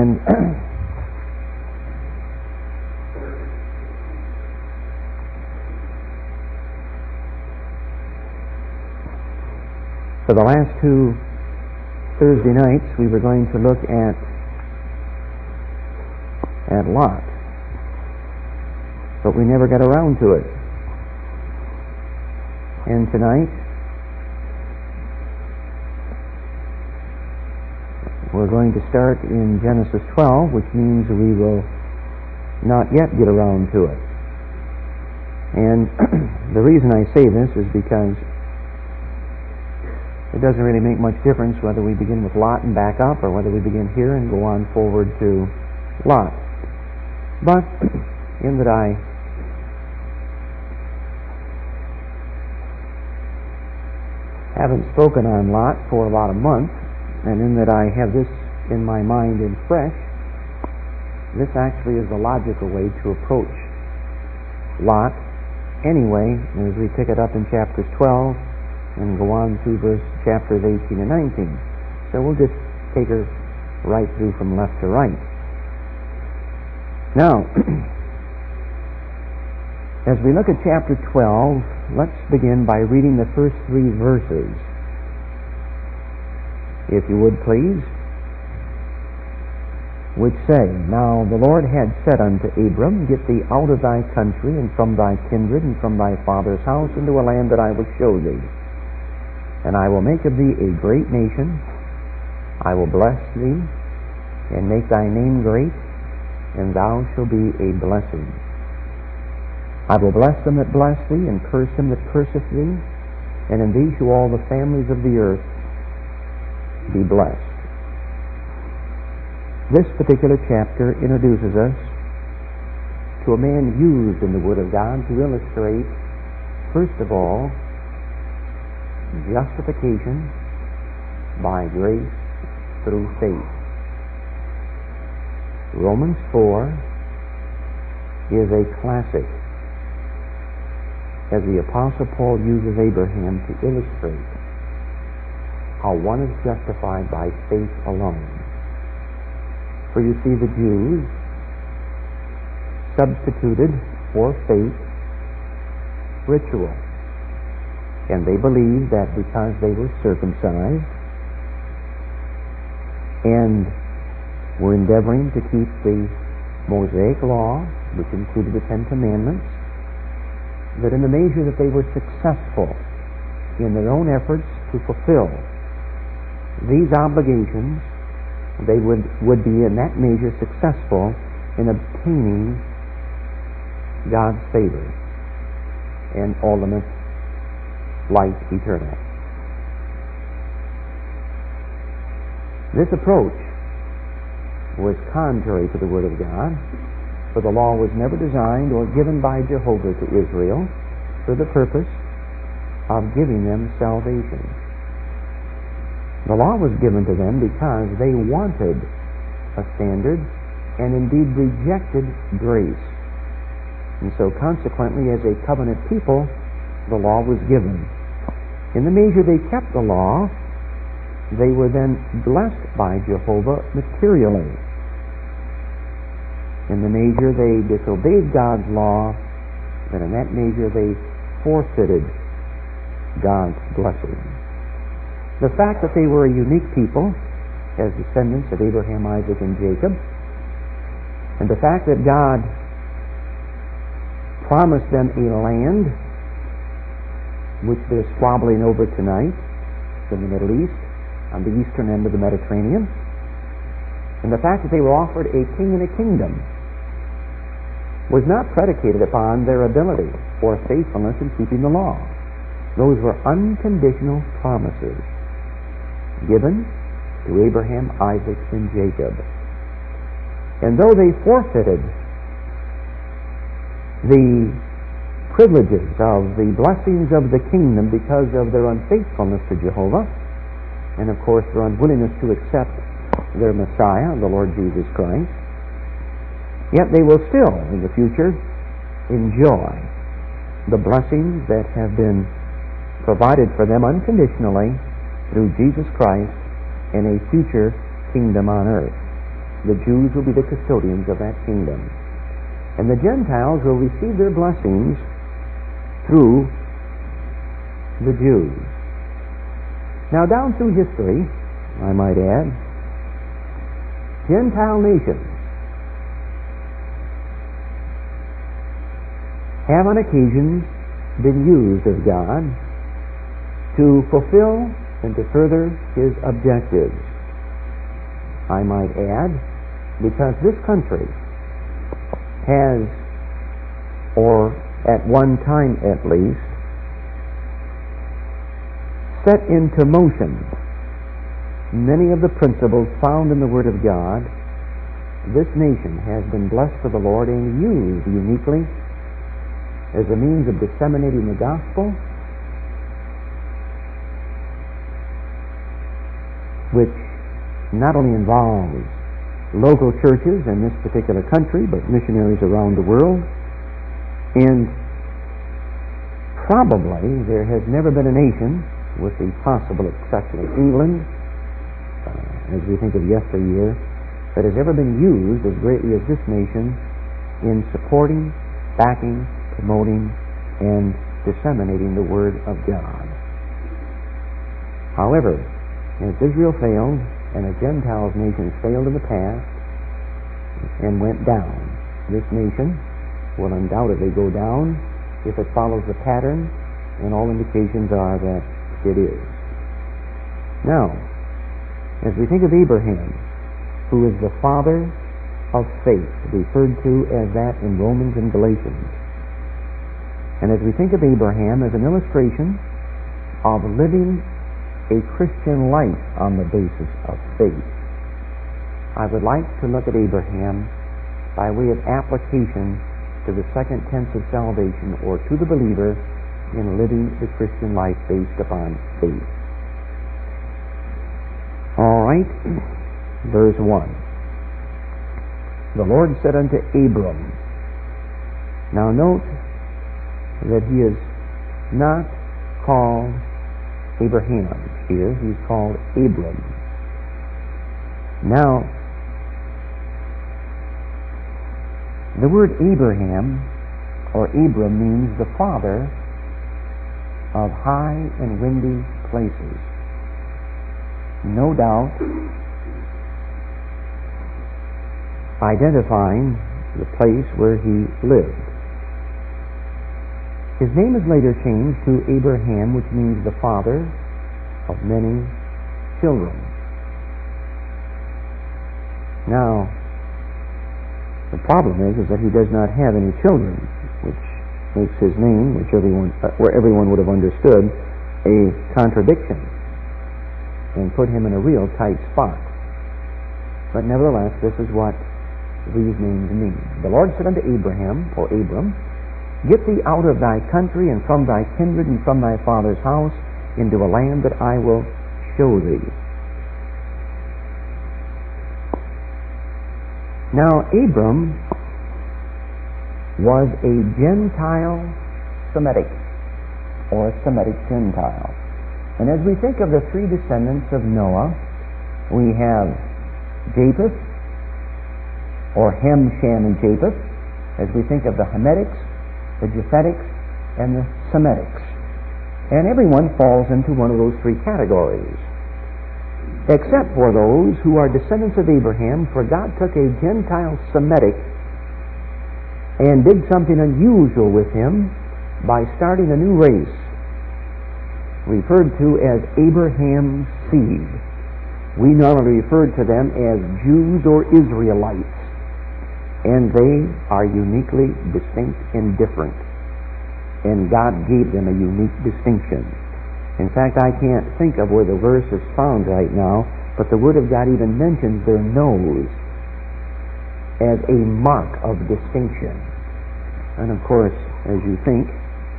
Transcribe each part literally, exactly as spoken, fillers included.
And for the last two Thursday nights, we were going to look at at Lot, but we never got around to it. And tonight, we're going to start in Genesis twelve, which means we will not yet get around to it. And the reason I say this is because it doesn't really make much difference whether we begin with Lot and back up, or whether we begin here and go on forward to Lot. But in that I haven't spoken on Lot for about a month, and in that I have this in my mind in fresh, this actually is the logical way to approach Lot anyway, as we pick it up in chapters twelve and go on through verse chapters eighteen and nineteen. So we'll just take her right through from left to right. Now, as we look at chapter twelve, let's begin by reading the first three verses. If you would, please. Which say, Now the Lord had said unto Abram, Get thee out of thy country, and from thy kindred, and from thy father's house, into a land that I will show thee. And I will make of thee a great nation. I will bless thee, and make thy name great, and thou shalt be a blessing. I will bless them that bless thee, and curse him that curseth thee, and in thee shall all the families of the earth be blessed. This particular chapter introduces us to a man used in the Word of God to illustrate, first of all, justification by grace through faith. Romans four is a classic, as the Apostle Paul uses Abraham to illustrate how one is justified by faith alone. For you see, the Jews substituted for faith ritual, and they believed that because they were circumcised and were endeavoring to keep the Mosaic law, which included the Ten Commandments, that in the measure that they were successful in their own efforts to fulfill these obligations, they would, would be in that measure successful in obtaining God's favor and ultimate life eternal. This approach was contrary to the Word of God, for the law was never designed or given by Jehovah to Israel for the purpose of giving them salvation. The law was given to them because they wanted a standard and indeed rejected grace. And so consequently, as a covenant people, the law was given. In the measure they kept the law, they were then blessed by Jehovah materially. In the measure they disobeyed God's law, then in that measure they forfeited God's blessing. The fact that they were a unique people, as descendants of Abraham, Isaac, and Jacob, and the fact that God promised them a land which they're squabbling over tonight in the Middle East, on the eastern end of the Mediterranean, and the fact that they were offered a king and a kingdom was not predicated upon their ability or faithfulness in keeping the law. Those were unconditional promises given to Abraham, Isaac, and Jacob. And though they forfeited the privileges of the blessings of the kingdom because of their unfaithfulness to Jehovah, and of course their unwillingness to accept their Messiah, the Lord Jesus Christ, yet they will still, in the future, enjoy the blessings that have been provided for them unconditionally through Jesus Christ in a future kingdom on earth. The Jews will be the custodians of that kingdom. And the Gentiles will receive their blessings through the Jews. Now, down through history, I might add, Gentile nations have on occasion been used of God to fulfill and to further His objectives. I might add, because this country has, or at one time at least, set into motion many of the principles found in the Word of God. This nation has been blessed of the Lord and used uniquely as a means of disseminating the gospel, which not only involves local churches in this particular country, but missionaries around the world. And probably there has never been a nation, with the possible exception of England, uh, as we think of yesteryear, that has ever been used as greatly as this nation in supporting, backing, promoting, and disseminating the Word of God. However, as Israel failed, and the Gentiles nations failed in the past and went down, this nation will undoubtedly go down if it follows the pattern, and all indications are that it is. Now, as we think of Abraham, who is the father of faith, referred to as that in Romans and Galatians, and as we think of Abraham as an illustration of living a Christian life on the basis of faith, I would like to look at Abraham by way of application to the second tense of salvation, or to the believer in living the Christian life based upon faith. All right, verse one. The Lord said unto Abram. Now note that he is not called Abraham here, he's called Abram. Now, the word Abraham or Abram means the father of high and windy places. No doubt identifying the place where he lived. His name is later changed to Abraham, which means the father of many children. Now, the problem is, is that he does not have any children, which makes his name, which everyone, uh, where everyone would have understood, a contradiction, and put him in a real tight spot. But nevertheless, this is what these names mean. The Lord said unto Abraham, or Abram, Get thee out of thy country, and from thy kindred, and from thy father's house, into a land that I will show thee. Now, Abram was a Gentile Semitic, or a Semitic Gentile. And as we think of the three descendants of Noah, we have Japheth, or Ham, Shem, and Japheth. As we think of the Hametics, the Japhetics, and the Semitics. And everyone falls into one of those three categories, except for those who are descendants of Abraham, for God took a Gentile Semitic and did something unusual with him by starting a new race, referred to as Abraham's seed. We normally refer to them as Jews or Israelites, and they are uniquely distinct and different. And God gave them a unique distinction. In fact, I can't think of where the verse is found right now, but the Word of God even mentions their nose as a mark of distinction. And of course, as you think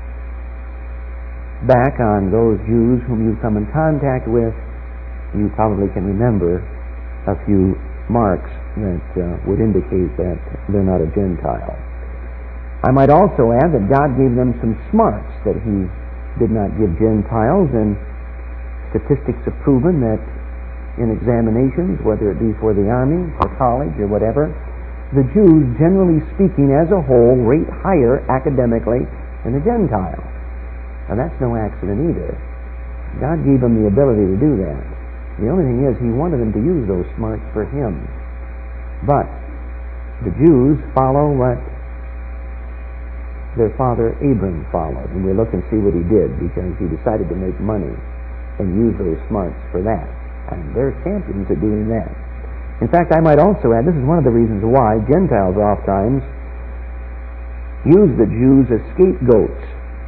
back on those Jews whom you've come in contact with, you probably can remember a few marks that uh, would indicate that they're not a Gentile. I might also add that God gave them some smarts that He did not give Gentiles, and statistics have proven that in examinations, whether it be for the army or college or whatever, the Jews, generally speaking, as a whole, rate higher academically than the Gentiles. Now that's no accident either. God gave them the ability to do that. The only thing is, He wanted them to use those smarts for Him. But the Jews follow what their father Abram followed. And we'll look and see what he did, because he decided to make money and use those smarts for that. And they're champions at doing that. In fact, I might also add, this is one of the reasons why Gentiles oftentimes use the Jews as scapegoats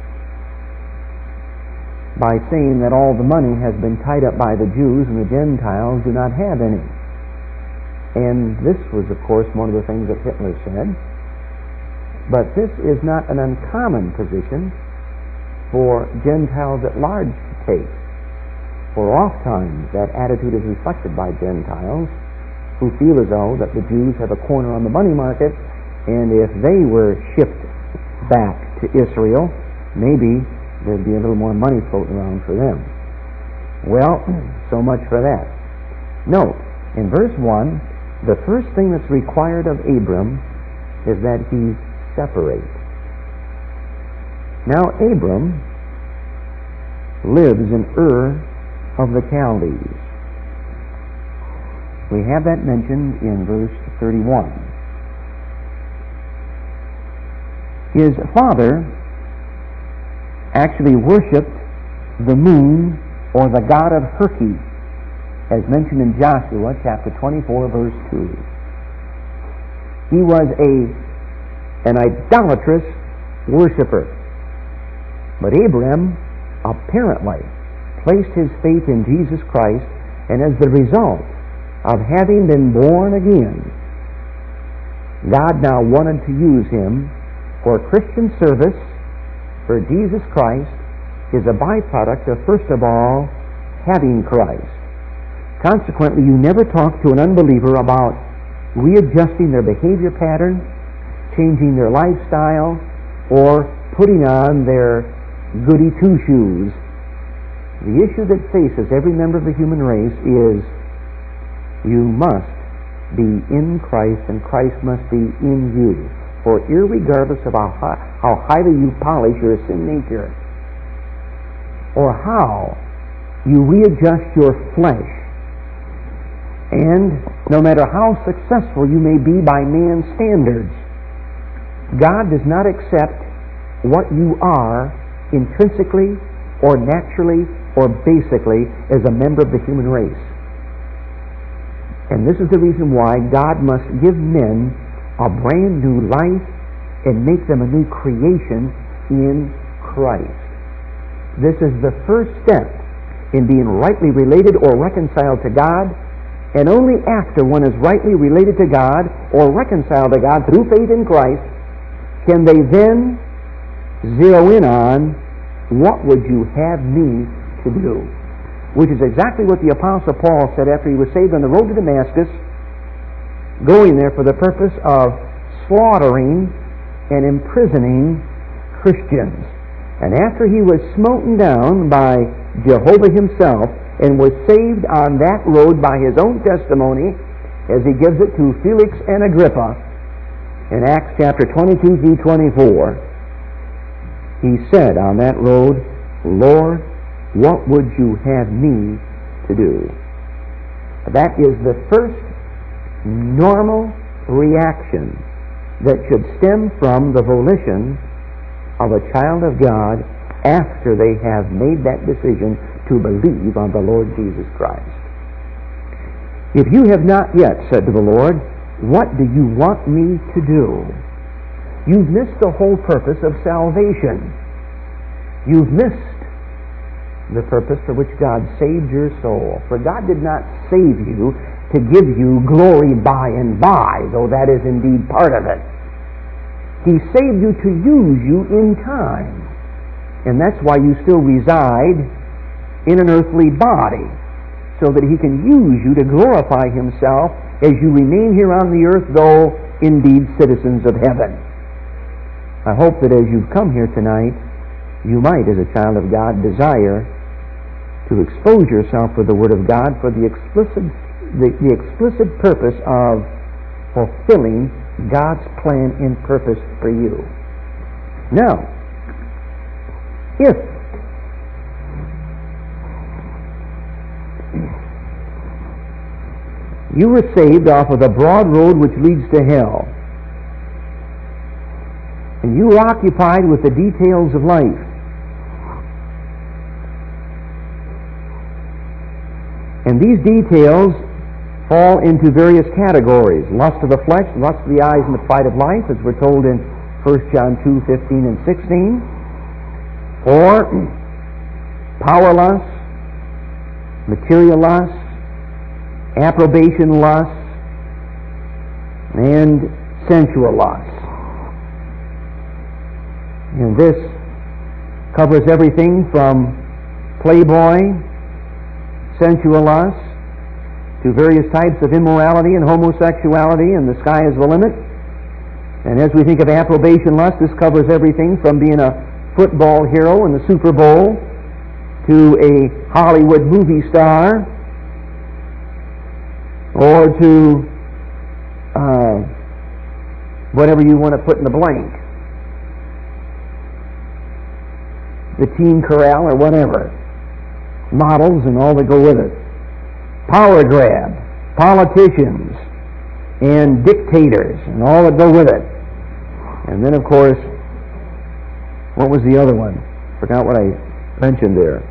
by saying that all the money has been tied up by the Jews and the Gentiles do not have any. And this was, of course, one of the things that Hitler said. But this is not an uncommon position for Gentiles at large to take. For oftentimes that attitude is reflected by Gentiles who feel as though that the Jews have a corner on the money market, and if they were shipped back to Israel, maybe there'd be a little more money floating around for them. Well, so much for that. Note, in verse one, the first thing that's required of Abram is that he separate. Now Abram lives in Ur of the Chaldees. We have that mentioned in verse thirty-one. His father actually worshipped the moon or the god of Herky, as mentioned in Joshua chapter twenty-four, verse two. He was a an idolatrous worshiper. But Abraham apparently placed his faith in Jesus Christ, and as the result of having been born again, God now wanted to use him for Christian service for Jesus Christ is a byproduct of, first of all, having Christ. Consequently, you never talk to an unbeliever about readjusting their behavior pattern, changing their lifestyle, or putting on their goody two-shoes. The issue that faces every member of the human race is you must be in Christ and Christ must be in you. For irregardless of how, high, how highly you polish your sin nature or how you readjust your flesh, and no matter how successful you may be by man's standards, God does not accept what you are intrinsically or naturally or basically as a member of the human race. And this is the reason why God must give men a brand new life and make them a new creation in Christ. This is the first step in being rightly related or reconciled to God, and only after one is rightly related to God or reconciled to God through faith in Christ can they then zero in on, what would you have me to do? Which is exactly what the Apostle Paul said after he was saved on the road to Damascus, going there for the purpose of slaughtering and imprisoning Christians. And after he was smoten down by Jehovah himself and was saved on that road by his own testimony, as he gives it to Felix and Agrippa, in Acts chapter twenty-two through twenty-four, he said on that road, Lord, what would you have me to do? That is the first normal reaction that should stem from the volition of a child of God after they have made that decision to believe on the Lord Jesus Christ. If you have not yet said to the Lord, what do you want me to do? You've missed the whole purpose of salvation. You've missed the purpose for which God saved your soul. For God did not save you to give you glory by and by, though that is indeed part of it. He saved you to use you in time. And that's why you still reside in an earthly body, so that He can use you to glorify Himself as you remain here on the earth, though indeed citizens of heaven. I hope that as you've come here tonight, you might, as a child of God, desire to to expose yourself for the Word of God for the explicit, the, the explicit purpose of fulfilling God's plan and purpose for you. Now, if you were saved off of the broad road which leads to hell, and you were occupied with the details of life, and these details fall into various categories: lust of the flesh, lust of the eyes, and the pride of life, as we're told in First John two, fifteen and sixteen, or power lust, material lust, approbation lust, and sensual lust. And this covers everything from playboy, sensual lust, to various types of immorality and homosexuality, and the sky is the limit. And as we think of approbation lust, this covers everything from being a football hero in the Super Bowl to a Hollywood movie star, or to uh, whatever you want to put in the blank, the teen corral or whatever, models and all that go with it, power grab, politicians, and dictators and all that go with it. And then, of course, what was the other one? Forgot what I mentioned there.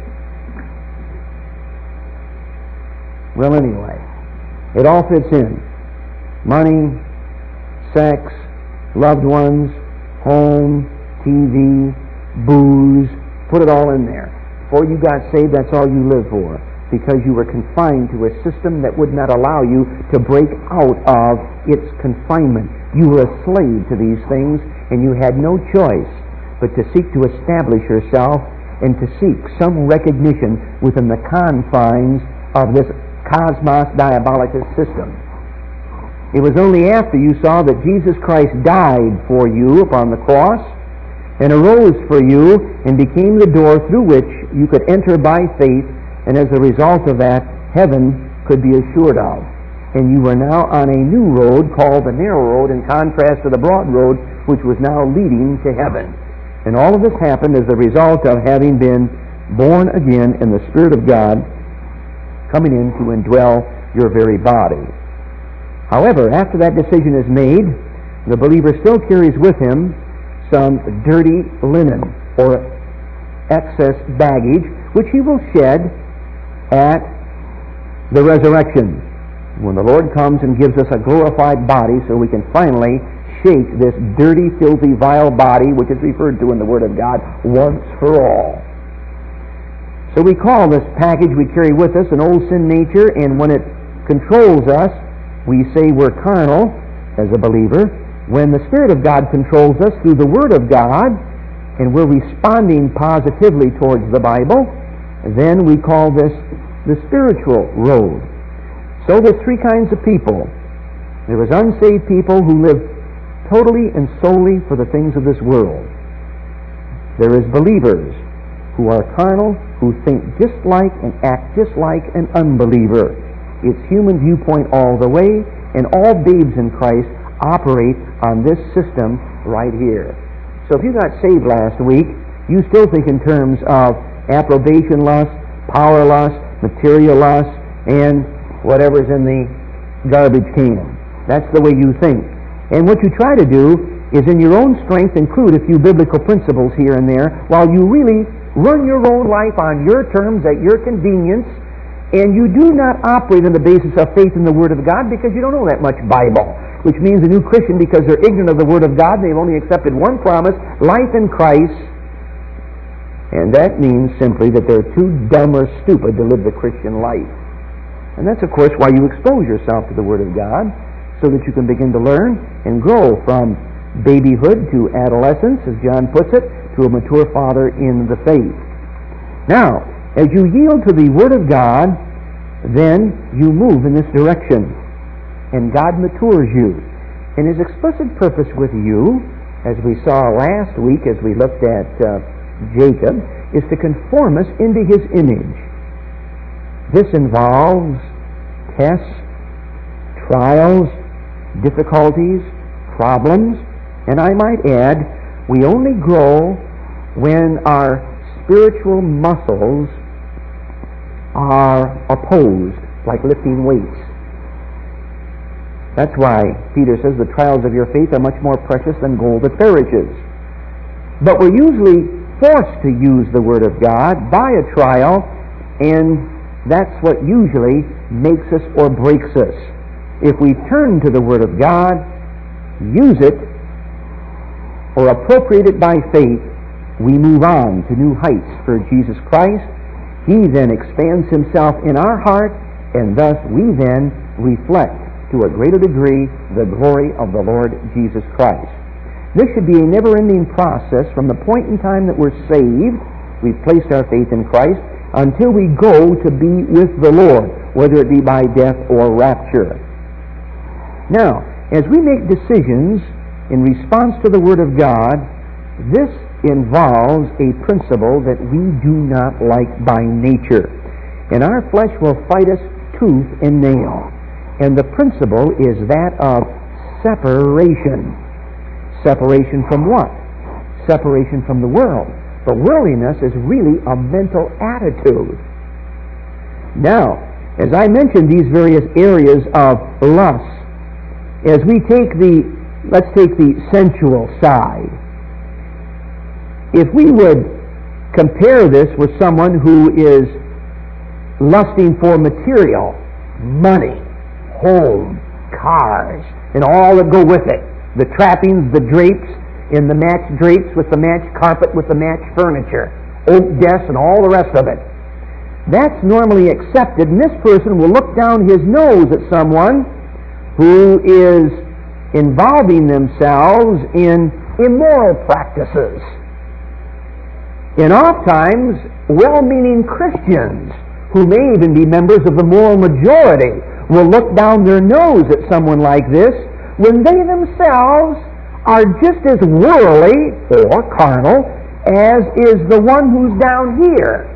Well, anyway, it all fits in. Money, sex, loved ones, home, T V, booze, put it all in there. Before you got saved, that's all you lived for, because you were confined to a system that would not allow you to break out of its confinement. You were a slave to these things, and you had no choice but to seek to establish yourself and to seek some recognition within the confines of this cosmos diabolicus system. It was only after you saw that Jesus Christ died for you upon the cross and arose for you and became the door through which you could enter by faith, and as a result of that, heaven could be assured of. And you are now on a new road called the narrow road, in contrast to the broad road, which was now leading to heaven. And all of this happened as a result of having been born again in the Spirit of God coming in to indwell your very body. However, after that decision is made, the believer still carries with him some dirty linen or excess baggage, which he will shed at the resurrection, when the Lord comes and gives us a glorified body so we can finally shake this dirty, filthy, vile body, which is referred to in the Word of God, once for all. So we call this package we carry with us an old sin nature, and when it controls us, we say we're carnal as a believer. When the Spirit of God controls us through the Word of God, and we're responding positively towards the Bible, then we call this the spiritual road. So there's three kinds of people. There is unsaved people who live totally and solely for the things of this world. There is believers who are carnal, who think just like and act just like an unbeliever. It's human viewpoint all the way, and all babes in Christ operate on this system right here. So if you got saved last week, you still think in terms of approbation lust, power lust, material lust, and whatever's in the garbage can. That's the way you think. And what you try to do is in your own strength include a few biblical principles here and there, while you really run your own life on your terms at your convenience, and you do not operate on the basis of faith in the Word of God because you don't know that much Bible, which means a new Christian, because they're ignorant of the Word of God, they've only accepted one promise, life in Christ, and that means simply that they're too dumb or stupid to live the Christian life. And that's, of course, why you expose yourself to the Word of God, so that you can begin to learn and grow from babyhood to adolescence, as John puts it, to a mature father in the faith. Now, as you yield to the Word of God, then you move in this direction, and God matures you. And His explicit purpose with you, as we saw last week as we looked at uh, Jacob, is to conform us into His image. This involves tests, trials, difficulties, problems, and I might add, we only grow when our spiritual muscles are opposed, like lifting weights. That's why Peter says the trials of your faith are much more precious than gold that perishes. But we're usually forced to use the Word of God by a trial, and that's what usually makes us or breaks us. If we turn to the Word of God, use it, or appropriate it by faith, we move on to new heights for Jesus Christ. He then expands Himself in our heart, and thus we then reflect to a greater degree the glory of the Lord Jesus Christ. This should be a never-ending process from the point in time that we're saved, we've placed our faith in Christ, until we go to be with the Lord, whether it be by death or rapture. Now, as we make decisions in response to the Word of God, this involves a principle that we do not like by nature. And our flesh will fight us tooth and nail. And the principle is that of separation. Separation from what? Separation from the world. But worldliness is really a mental attitude. Now, as I mentioned these various areas of lust, as we take the, let's take the sensual side. If we would compare this with someone who is lusting for material, money, home, cars, and all that go with it, the trappings, the drapes, and the matched drapes with the matched carpet with the matched furniture, oak desks, and all the rest of it. That's normally accepted, and this person will look down his nose at someone who is involving themselves in immoral practices. And oftentimes, well-meaning Christians, who may even be members of the moral majority, will look down their nose at someone like this when they themselves are just as worldly or carnal as is the one who's down here.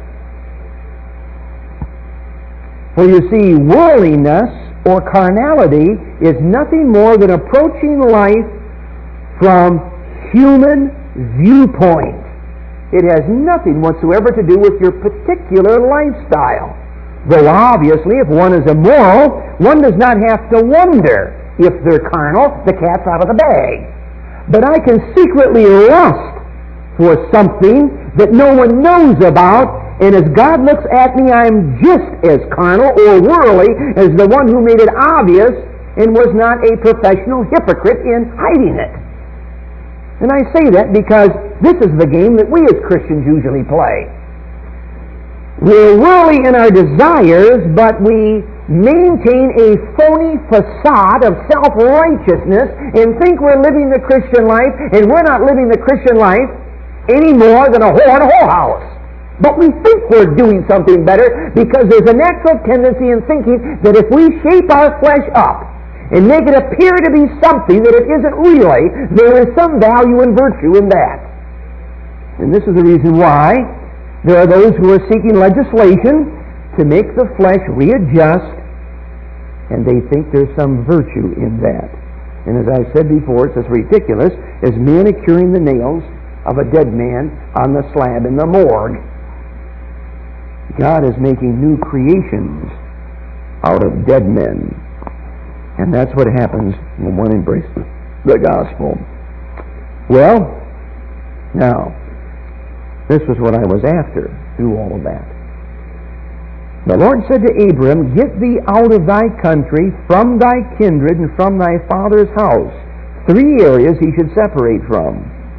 For you see, worldliness or carnality is nothing more than approaching life from human viewpoint. It has nothing whatsoever to do with your particular lifestyle. Though obviously, if one is immoral, one does not have to wonder if they're carnal, the cat's out of the bag. But I can secretly lust for something that no one knows about, and as God looks at me, I'm just as carnal or worldly as the one who made it obvious and was not a professional hypocrite in hiding it. And I say that because this is the game that we as Christians usually play. We're worldly in our desires, but we maintain a phony facade of self-righteousness and think we're living the Christian life, and we're not living the Christian life any more than a whore in a whorehouse. But we think we're doing something better because there's a natural tendency in thinking that if we shape our flesh up and make it appear to be something that it isn't really, there is some value and virtue in that. And this is the reason why there are those who are seeking legislation to make the flesh readjust, and they think there's some virtue in that. And as I said before, it's as ridiculous as manicuring the nails of a dead man on the slab in the morgue. God is making new creations out of dead men. And that's what happens when one embraces the gospel. Well, now, this was what I was after through all of that. The Lord said to Abram, "Get thee out of thy country, from thy kindred, and from thy father's house." Three areas he should separate from.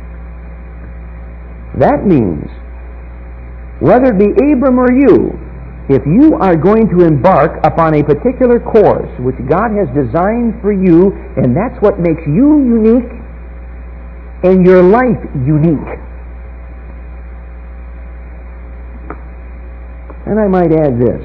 That means, whether it be Abram or you, if you are going to embark upon a particular course which God has designed for you, and that's what makes you unique and your life unique. And I might add this.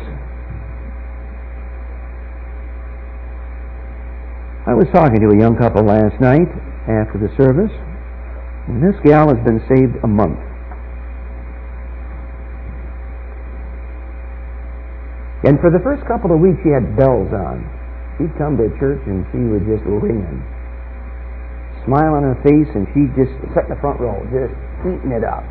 I was talking to a young couple last night after the service, and this gal has been saved a month. And for the first couple of weeks, she had bells on. She'd come to church and she was just ringing. Smile on her face, and she'd just sit in the front row, just eating it up.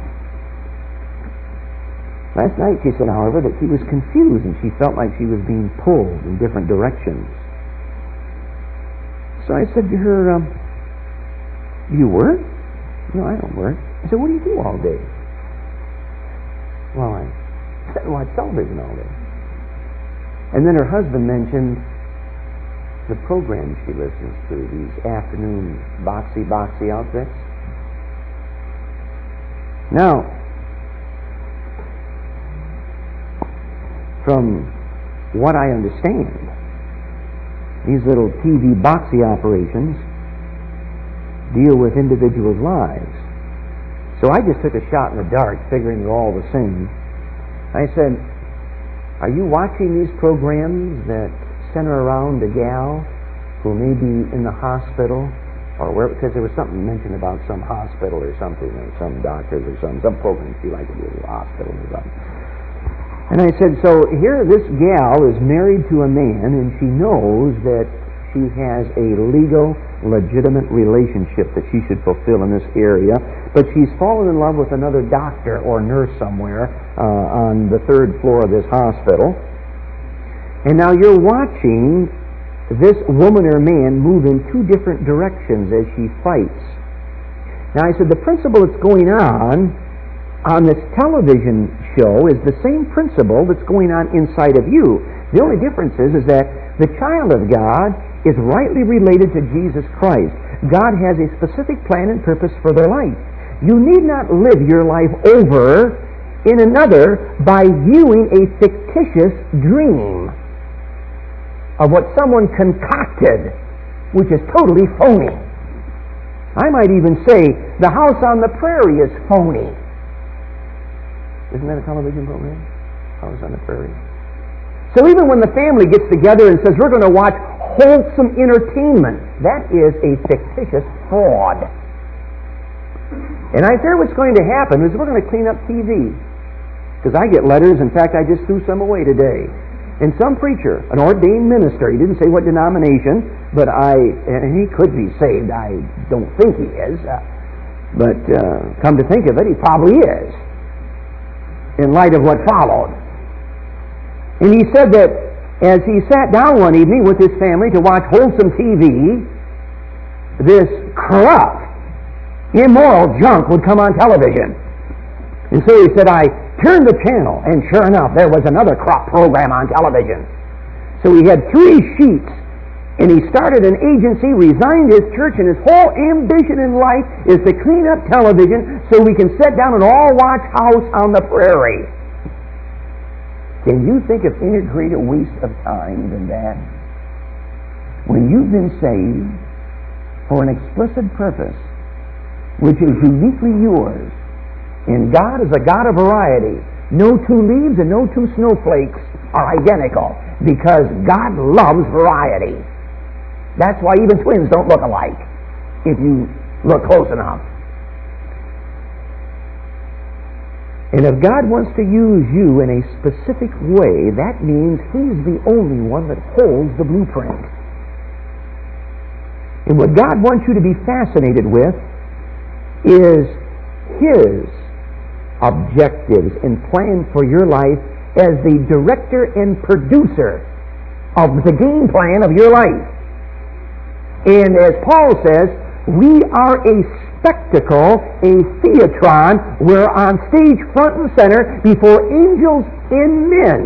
Last night, she said, however, that she was confused and she felt like she was being pulled in different directions. So I said to her, um, do you work? No, I don't work. I said, what do you do all day? Well, I sit and watch television all day. And then her husband mentioned the programs she listens to, these afternoon boxy, boxy outfits. Now, from what I understand, these little T V boxy operations deal with individuals' lives. So I just took a shot in the dark, figuring they're all the same. I said, are you watching these programs that center around a gal who may be in the hospital, or where? Because there was something mentioned about some hospital or something, or some doctors or some some programs she liked to do at the hospital or something. And I said, so here this gal is married to a man, and she knows that she has a legal, legitimate relationship that she should fulfill in this area, but she's fallen in love with another doctor or nurse somewhere uh, on the third floor of this hospital. And now you're watching this woman or man move in two different directions as she fights. Now I said, the principle that's going on on this television show is the same principle that's going on inside of you. The only difference is, is that the child of God is rightly related to Jesus Christ. God has a specific plan and purpose for their life. You need not live your life over in another by viewing a fictitious dream of what someone concocted, which is totally phony. I might even say the House on the Prairie is phony. Isn't that a television program? House on the Prairie. So even when the family gets together and says, we're going to watch wholesome entertainment, that is a fictitious fraud. And I fear what's going to happen is we're going to clean up T V. Because I get letters, in fact, I just threw some away today. And some preacher, an ordained minister, he didn't say what denomination, but I, and he could be saved, I don't think he is, uh, but uh, come to think of it, he probably is, in light of what followed. And he said that as he sat down one evening with his family to watch wholesome T V, this corrupt, immoral junk would come on television. And so he said, I turned the channel, and sure enough, there was another corrupt program on television. So he had three sheets, and he started an agency, resigned his church, and his whole ambition in life is to clean up television so we can sit down and all watch House on the Prairie. Can you think of any greater waste of time than that? When you've been saved for an explicit purpose, which is uniquely yours, and God is a God of variety. No two leaves and no two snowflakes are identical, because God loves variety. That's why even twins don't look alike, if you look close enough. And if God wants to use you in a specific way, that means He's the only one that holds the blueprint. And what God wants you to be fascinated with is His objectives and plan for your life as the director and producer of the game plan of your life. And as Paul says, we are a spectacle, a theatron. We're on stage front and center before angels and men.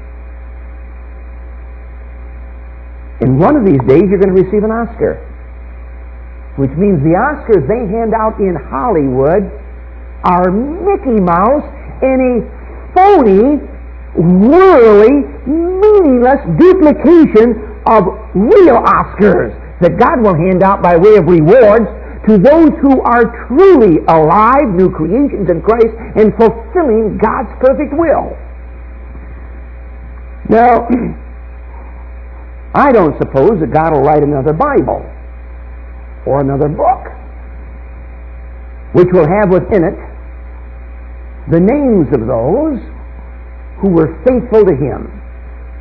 And one of these days you're going to receive an Oscar, which means the Oscars they hand out in Hollywood are Mickey Mouse and a phony, worldly, meaningless duplication of real Oscars that God will hand out by way of rewards to those who are truly alive, new creations in Christ, and fulfilling God's perfect will. Now, I don't suppose that God will write another Bible or another book which will have within it the names of those who were faithful to Him.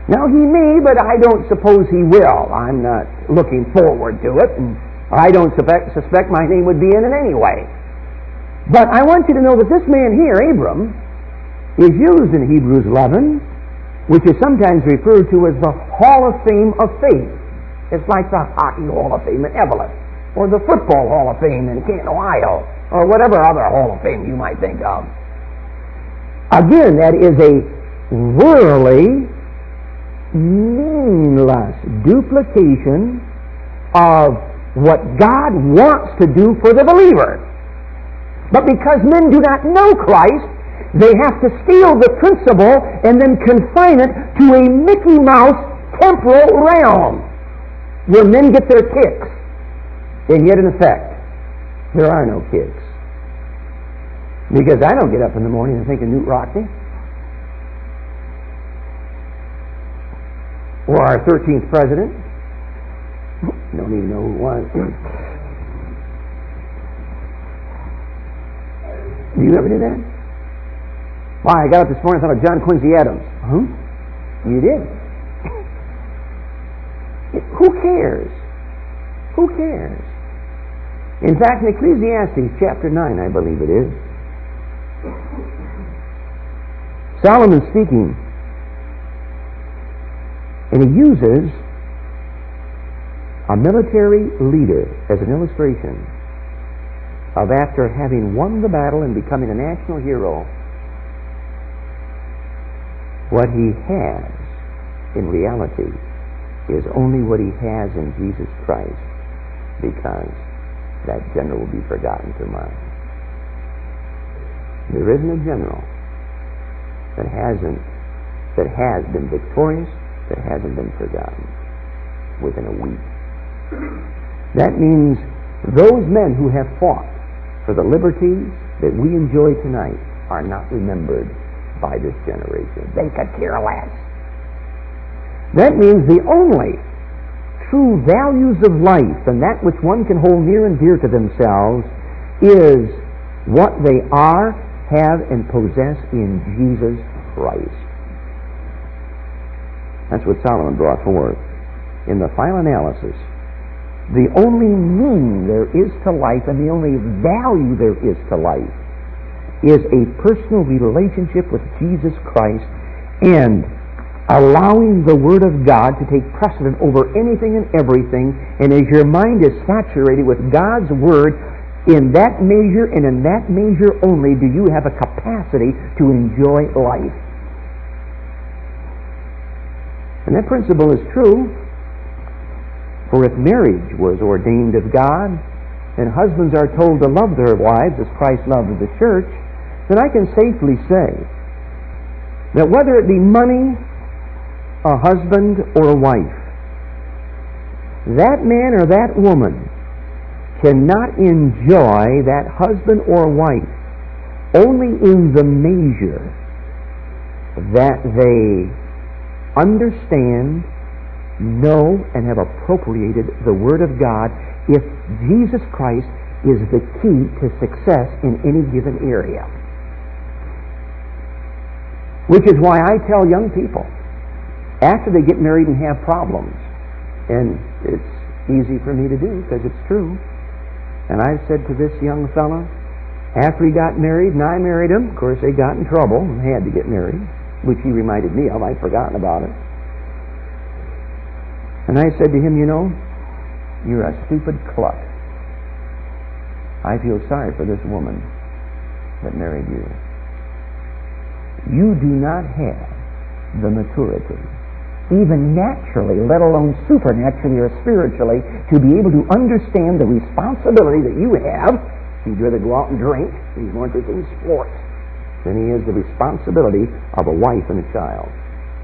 Now, he may, but I don't suppose he will. I'm not looking forward to it, and I don't suspect, suspect my name would be in it anyway. But I want you to know that this man here, Abram, is used in Hebrews eleven, which is sometimes referred to as the Hall of Fame of faith. It's like the Hockey Hall of Fame in Evelyn, or the Football Hall of Fame in Canton, Ohio, or whatever other Hall of Fame you might think of. Again, that is a worldly, meaningless duplication of what God wants to do for the believer. But because men do not know Christ, they have to steal the principle and then confine it to a Mickey Mouse temporal realm where men get their kicks. And yet, in effect, there are no kicks. Because I don't get up in the morning and think of Knute Rockne, or our thirteenth president. Don't even know who it was. Do you ever do that? Why, I got up this morning and thought of John Quincy Adams. Huh? You did? Who cares? Who cares? In fact, in Ecclesiastes chapter nine, I believe it is, Solomon speaking, and he uses a military leader as an illustration of, after having won the battle and becoming a national hero, what he has in reality is only what he has in Jesus Christ, because that general will be forgotten tomorrow. There isn't a general that hasn't that has been victorious, that hasn't been forgotten within a week. That means those men who have fought for the liberties that we enjoy tonight are not remembered by this generation. They could care less. That means the only true values of life and that which one can hold near and dear to themselves is what they are, have, and possess in Jesus Christ. That's what Solomon brought forth. In the final analysis, the only meaning there is to life and the only value there is to life is a personal relationship with Jesus Christ and allowing the Word of God to take precedent over anything and everything. And as your mind is saturated with God's Word, in that measure and in that measure only do you have a capacity to enjoy life. And that principle is true. For if marriage was ordained of God, and husbands are told to love their wives as Christ loved the church, then I can safely say that whether it be money, a husband, or a wife, that man or that woman cannot enjoy that husband or wife only in the measure that they understand, know, and have appropriated the Word of God if Jesus Christ is the key to success in any given area. Which is why I tell young people, after they get married and have problems, and it's easy for me to do because it's true, and I've said to this young fellow, after he got married, and I married him, of course they got in trouble and had to get married, which he reminded me of. I'd forgotten about it. And I said to him, you know, you're a stupid cluck. I feel sorry for this woman that married you. You do not have the maturity, even naturally, let alone supernaturally or spiritually, to be able to understand the responsibility that you have. He'd rather go out and drink. He's more interested in sports than he is the responsibility of a wife and a child.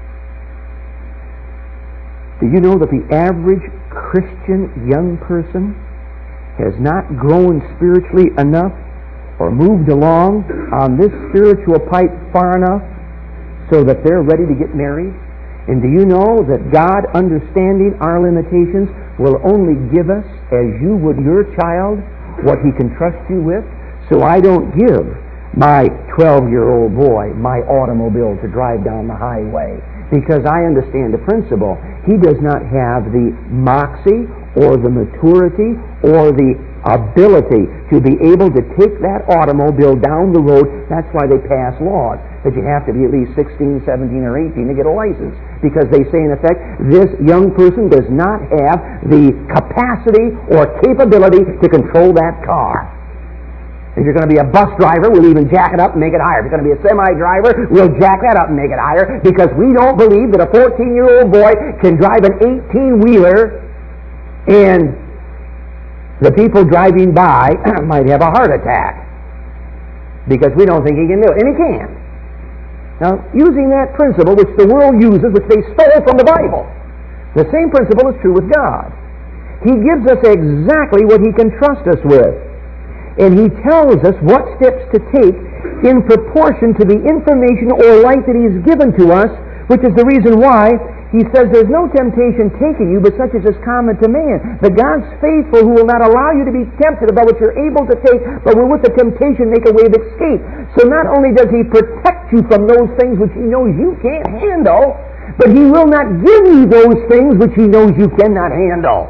Do you know that the average Christian young person has not grown spiritually enough or moved along on this spiritual pipe far enough so that they're ready to get married? And do you know that God, understanding our limitations, will only give us, as you would your child, what He can trust you with? So I don't give my twelve-year-old boy my automobile to drive down the highway because I understand the principle. He does not have the moxie or the maturity or the ability to be able to take that automobile down the road. That's why they pass laws that you have to be at least sixteen, seventeen, or eighteen to get a license. Because they say, in effect, this young person does not have the capacity or capability to control that car. If you're going to be a bus driver, we'll even jack it up and make it higher. If you're going to be a semi-driver, we'll jack that up and make it higher, because we don't believe that a fourteen-year-old boy can drive an eighteen-wheeler and the people driving by might have a heart attack, because we don't think he can do it. And he can. Now, using that principle, which the world uses, which they stole from the Bible, the same principle is true with God. He gives us exactly what He can trust us with. And He tells us what steps to take in proportion to the information or light that He's given to us, which is the reason why He says there's no temptation taken you but such as is common to man. But God's faithful, who will not allow you to be tempted above what you're able to take, but will with the temptation make a way of escape. So not only does He protect you from those things which He knows you can't handle, but He will not give you those things which He knows you cannot handle.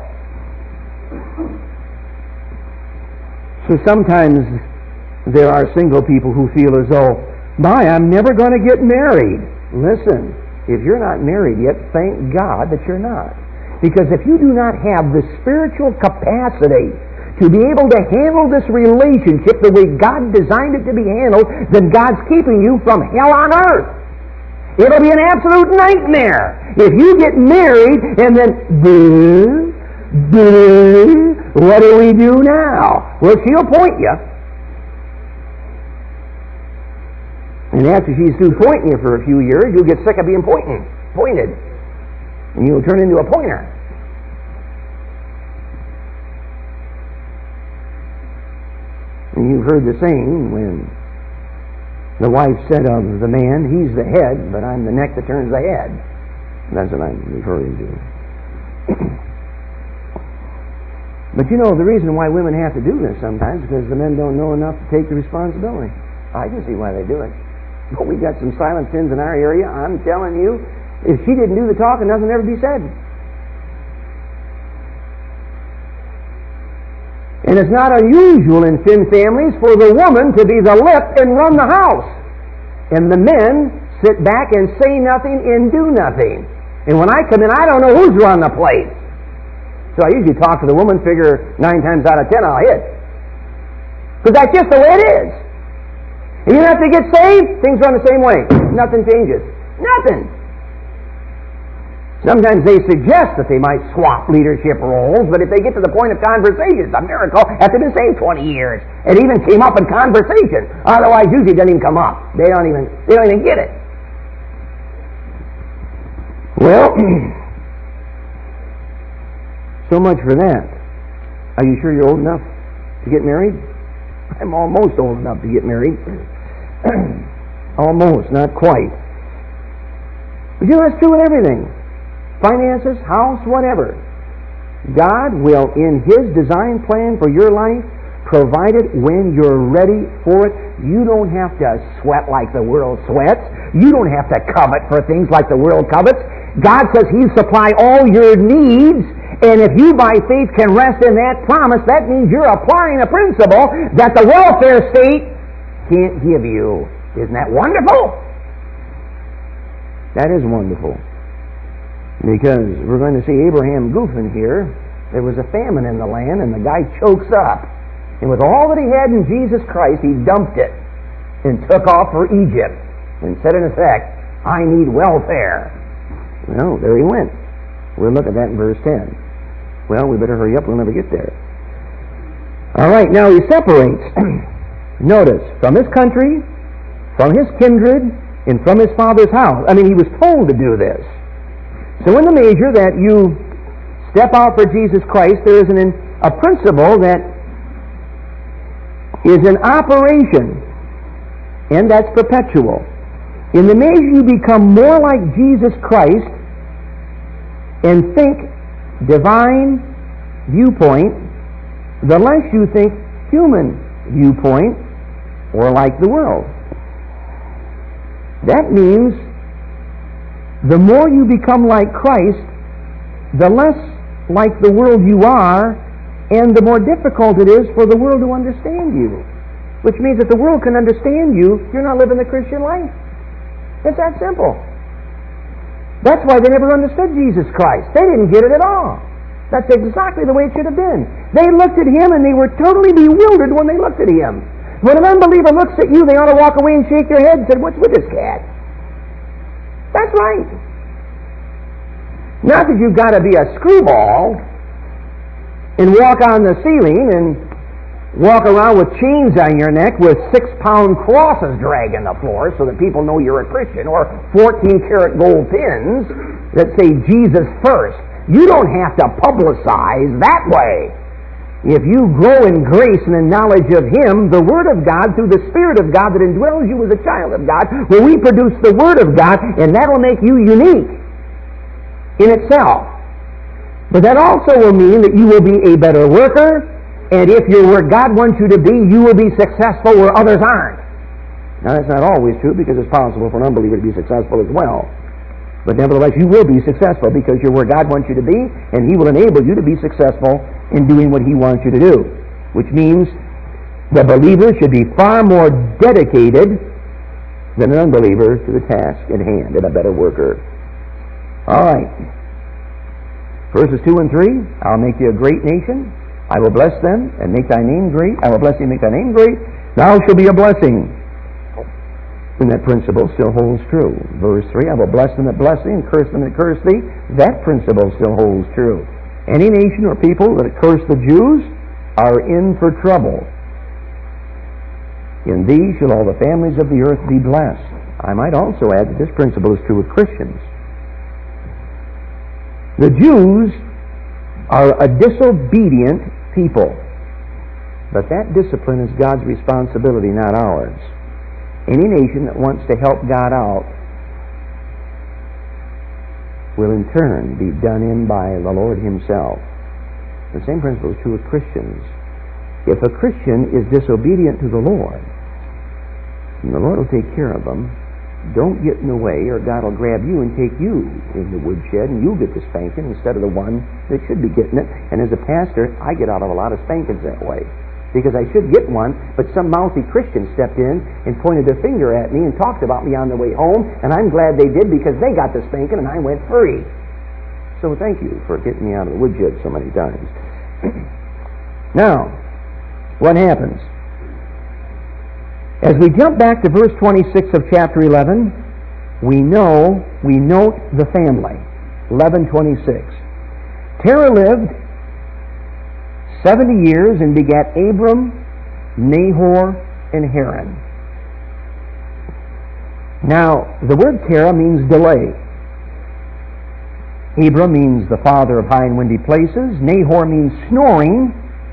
So sometimes there are single people who feel as though, my, I'm never going to get married. Listen, if you're not married yet, thank God that you're not. Because if you do not have the spiritual capacity to be able to handle this relationship the way God designed it to be handled, then God's keeping you from hell on earth. It'll be an absolute nightmare if you get married and then, boo, boo, what do we do now? Well, she'll point you. And after she's through pointing you for a few years, you'll get sick of being pointing, pointed. And you'll turn into a pointer. And you've heard the saying when the wife said of the man, he's the head, but I'm the neck that turns the head. That's what I'm referring to. But you know, the reason why women have to do this sometimes is because the men don't know enough to take the responsibility. I can see why they do it. But we've got some silent sins in our area. I'm telling you, if she didn't do the talking, nothing would ever be said. And it's not unusual in sin families for the woman to be the lip and run the house. And the men sit back and say nothing and do nothing. And when I come in, I don't know who's run the place. So I usually talk to the woman, figure nine times out of ten I'll hit. Because that's just the way it is. And you have to get saved, things run the same way. Nothing changes. Nothing. Sometimes they suggest that they might swap leadership roles, but if they get to the point of conversation, it's a miracle after they've been saved twenty years. It even came up in conversation. Otherwise, usually it doesn't even come up. They don't even, they don't even get it. Well, so much for that. Are you sure you're old enough to get married? I'm almost old enough to get married. Almost, not quite. But you know, that's true with everything. Finances, house, whatever. God will, in His design plan for your life, provide it when you're ready for it. You don't have to sweat like the world sweats. You don't have to covet for things like the world covets. God says He'll supply all your needs, and if you by faith can rest in that promise, that means you're applying a principle that the welfare state can't give you. Isn't that wonderful? That is wonderful. Because we're going to see Abraham goofing here. There was a famine in the land, and the guy chokes up. And with all that he had in Jesus Christ, he dumped it and took off for Egypt and said, in effect, I need welfare. Well, there he went. We'll look at that in verse ten. Well, we better hurry up. We'll never get there. All right, now he separates. Notice, from his country, from his kindred, and from his father's house. I mean, he was told to do this. So in the measure that you step out for Jesus Christ, there is an, a principle that is in operation, and that's perpetual. In the measure you become more like Jesus Christ and think divine viewpoint, the less you think human viewpoint or like the world. That means The more you become like Christ, the less like the world you are, and the more difficult it is for the world to understand you. Which means that the world can understand you, you're not living the Christian life. It's that simple. That's why they never understood Jesus Christ. They didn't get it at all. That's exactly the way it should have been. They looked at Him and they were totally bewildered when they looked at Him. When an unbeliever looks at you, they ought to walk away and shake their head and say, "What's with this cat?" That's right. Not that you've got to be a screwball and walk on the ceiling and walk around with chains on your neck with six-pound crosses dragging the floor so that people know you're a Christian, or fourteen-karat gold pins that say Jesus first. You don't have to publicize that way. If you grow in grace and in knowledge of Him, the Word of God, through the Spirit of God that indwells you as a child of God, will reproduce the Word of God, and that will make you unique in itself. But that also will mean that you will be a better worker, and if you're where God wants you to be, you will be successful where others aren't. Now, that's not always true, because it's possible for an unbeliever to be successful as well. But nevertheless, you will be successful because you're where God wants you to be, and He will enable you to be successful in doing what He wants you to do. Which means the believer should be far more dedicated than an unbeliever to the task at hand, and a better worker. All right. Verses two and three, I'll make you a great nation. I will bless them and make thy name great. I will bless thee and make thy name great. Thou shalt be a blessing. And that principle still holds true. Verse three, I will bless them that bless thee and curse them that curse thee. That principle still holds true. Any nation or people that curse the Jews are in for trouble. In thee shall all the families of the earth be blessed. I might also add that this principle is true with Christians. The Jews are a disobedient people. But that discipline is God's responsibility, not ours. Any nation that wants to help God out will in turn be done in by the Lord Himself. The same principle is true with Christians. If a Christian is disobedient to the Lord, and the Lord will take care of them, don't get in the way, or God will grab you and take you in the woodshed, and you'll get the spanking instead of the one that should be getting it. And as a pastor, I get out of a lot of spankings that way, because I should get one, but some mouthy Christian stepped in and pointed their finger at me and talked about me on the way home, and I'm glad they did, because they got the spanking and I went free. So thank you for getting me out of the woodshed so many times. Now, what happens? As we jump back to verse twenty-six of chapter eleven, we know, we note the family. eleven twenty-six. Terah lived seventy years and begat Abram, Nahor, and Haran. Now, the word Terah means delay. Abram means the father of high and windy places. Nahor means snoring.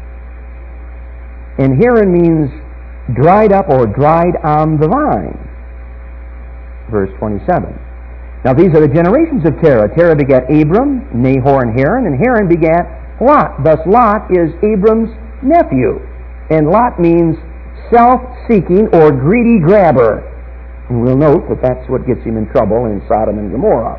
And Haran means dried up or dried on the vine. Verse twenty-seven. Now these are the generations of Terah. Terah begat Abram, Nahor, and Haran, and Haran begat Lot. Thus Lot is Abram's nephew. And Lot means self-seeking or greedy grabber. And we'll note that that's what gets him in trouble in Sodom and Gomorrah.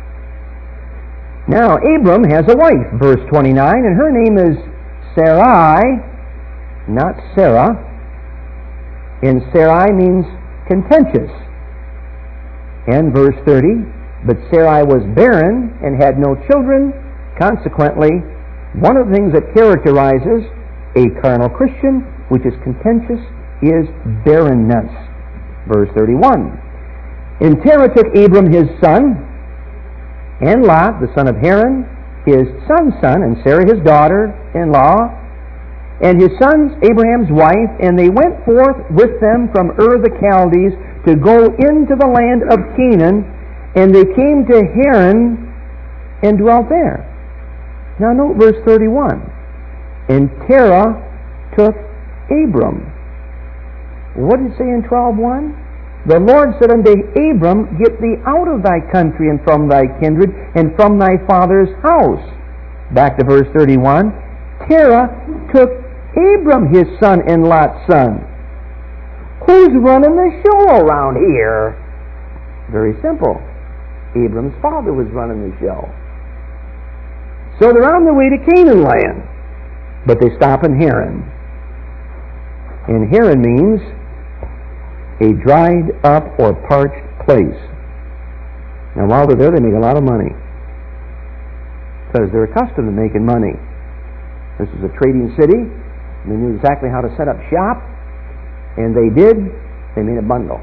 Now Abram has a wife, verse twenty-nine, and her name is Sarai, not Sarah. And Sarai means contentious. And verse thirty, but Sarai was barren and had no children. Consequently, one of the things that characterizes a carnal Christian, which is contentious, is barrenness. Verse thirty-one. And Terah took Abram his son, and Lot, the son of Haran, his son's son, and Sarah his daughter-in-law, and his sons, Abraham's wife, and they went forth with them from Ur the Chaldees to go into the land of Canaan, and they came to Haran and dwelt there. Now note verse thirty-one. And Terah took Abram. What did it say in twelve one? The Lord said unto Abram, Get thee out of thy country and from thy kindred and from thy father's house. Back to verse thirty-one. Terah took Abram his son and Lot's son. Who's running the show around here? Very simple. Abram's father was running the show. So they're on their way to Canaan land. But they stop in Haran. And Haran means a dried up or parched place. Now while they're there, they make a lot of money. Because they're accustomed to making money. This is a trading city. They knew exactly how to set up shop. And they did. They made a bundle.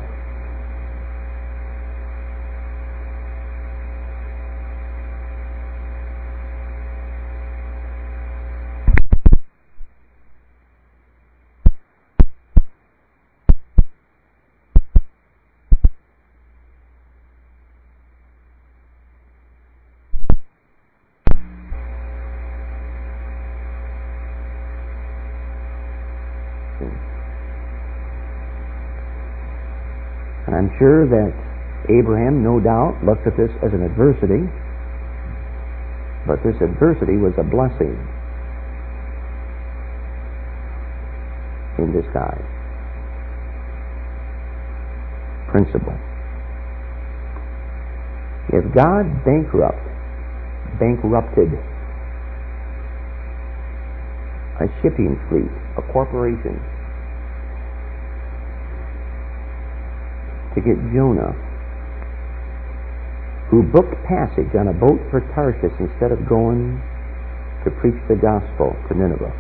And I'm sure that Abraham, no doubt, looked at this as an adversity, but this adversity was a blessing in disguise. Principle. If God bankrupt, bankrupted a shipping fleet, a corporation, to get Jonah, who booked passage on a boat for Tarshish instead of going to preach the gospel to Nineveh.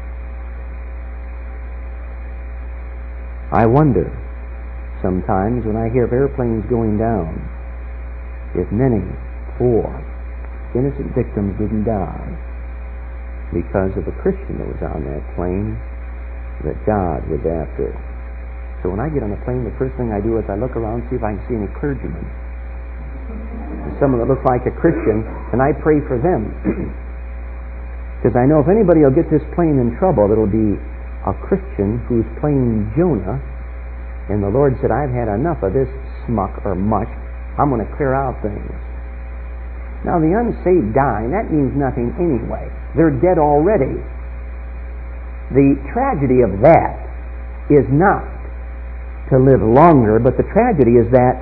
I wonder sometimes when I hear of airplanes going down, if many poor, innocent victims didn't die because of a Christian that was on that plane that God was after. So when I get on a plane, the first thing I do is I look around, see if I can see any clergymen. Someone that looks like a Christian, and I pray for them. Because I know if anybody will get this plane in trouble, it'll be a Christian who's playing Jonah, and the Lord said, I've had enough of this smuck or mush. I'm going to clear out things. Now the unsaved die, and that means nothing anyway. They're dead already. The tragedy of that is not to live longer, but the tragedy is that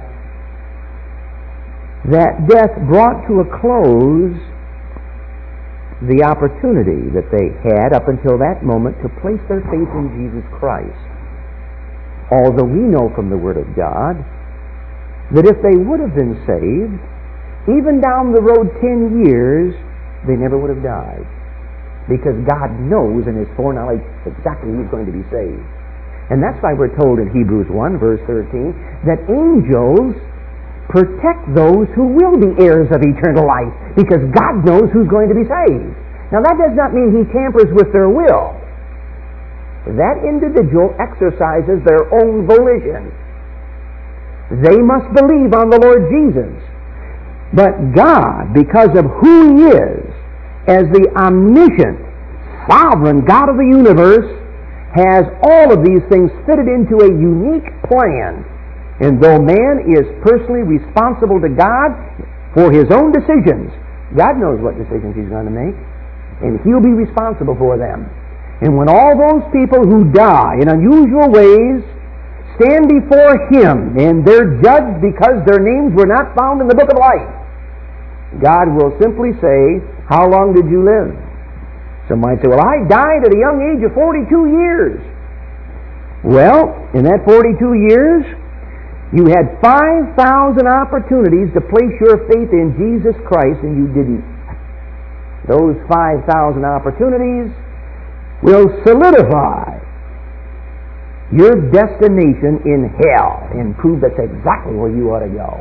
that death brought to a close the opportunity that they had up until that moment to place their faith in Jesus Christ. Although we know from the Word of God that if they would have been saved, even down the road ten years, they never would have died. Because God knows in His foreknowledge exactly who's going to be saved. And that's why we're told in Hebrews one, verse thirteen, that angels protect those who will be heirs of eternal life, because God knows who's going to be saved. Now that does not mean He tampers with their will. That individual exercises their own volition. They must believe on the Lord Jesus. But God, because of who He is, as the omniscient, sovereign God of the universe, has all of these things fitted into a unique plan. And though man is personally responsible to God for his own decisions, God knows what decisions He's going to make, and He'll be responsible for them. And when all those people who die in unusual ways stand before Him, and they're judged because their names were not found in the book of life, God will simply say, how long did you live? Some might say, well, I died at a young age of forty-two years. Well, in that forty-two years, you had five thousand opportunities to place your faith in Jesus Christ, and you didn't. Those five thousand opportunities will solidify your destination in hell and prove that's exactly where you ought to go.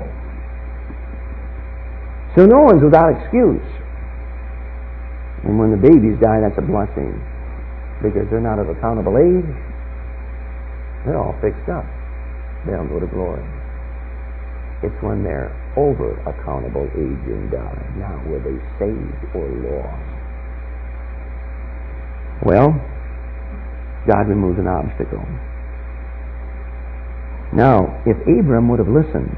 So no one's without excuse. And when the babies die, that's a blessing, because they're not of accountable age. They're all fixed up. They'll go to glory. It's when they're over accountable age and die. Now, were they saved or lost? Well, God removes an obstacle. Now, if Abram would have listened,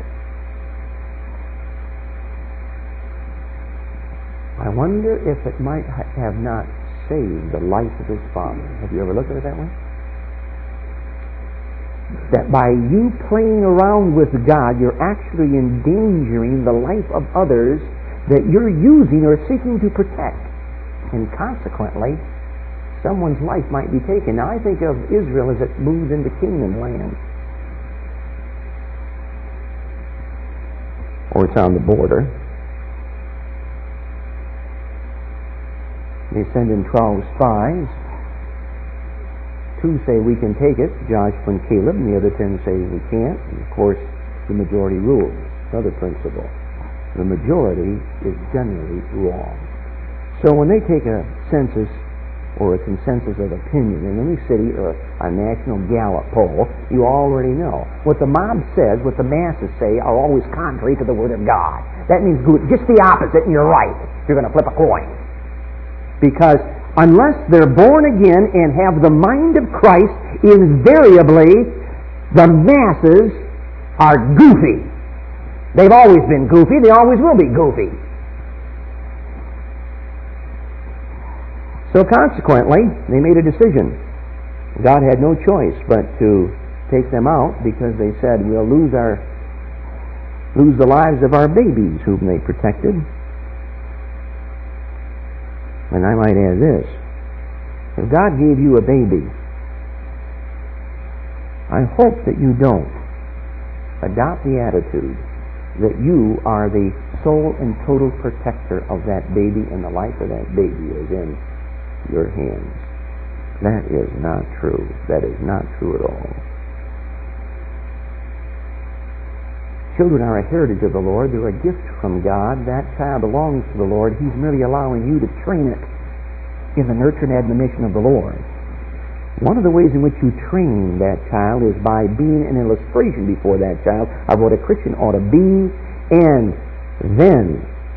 I wonder if it might have not saved the life of his father. Have you ever looked at it that way? that by you playing around with God, you're actually endangering the life of others that you're using or seeking to protect. And consequently, someone's life might be taken. Now I think of Israel as it moves into Canaan land. Or it's on the border. They send in twelve spies. Two say we can take it, Joshua and Caleb, and the other ten say we can't. And of course, the majority rules. Another principle. The majority is generally wrong. So when they take a census or a consensus of opinion in any city or a national Gallup poll, you already know. What the mob says, what the masses say, are always contrary to the Word of God. That means just the opposite and you're right. You're going to flip a coin. Because unless they're born again and have the mind of Christ, invariably the masses are goofy. They've always been goofy. They always will be goofy. So consequently, they made a decision. God had no choice but to take them out because they said, we'll lose our lose the lives of our babies whom they protected. And I might add this. If God gave you a baby, I hope that you don't adopt the attitude that you are the sole and total protector of that baby and the life of that baby is in your hands. That is not true. That is not true at all. Children are a heritage of the Lord. They're a gift from God. That child belongs to the Lord. He's merely allowing you to train it in the nurture and admonition of the Lord. One of the ways in which you train that child is by being an illustration before that child of what a Christian ought to be, and then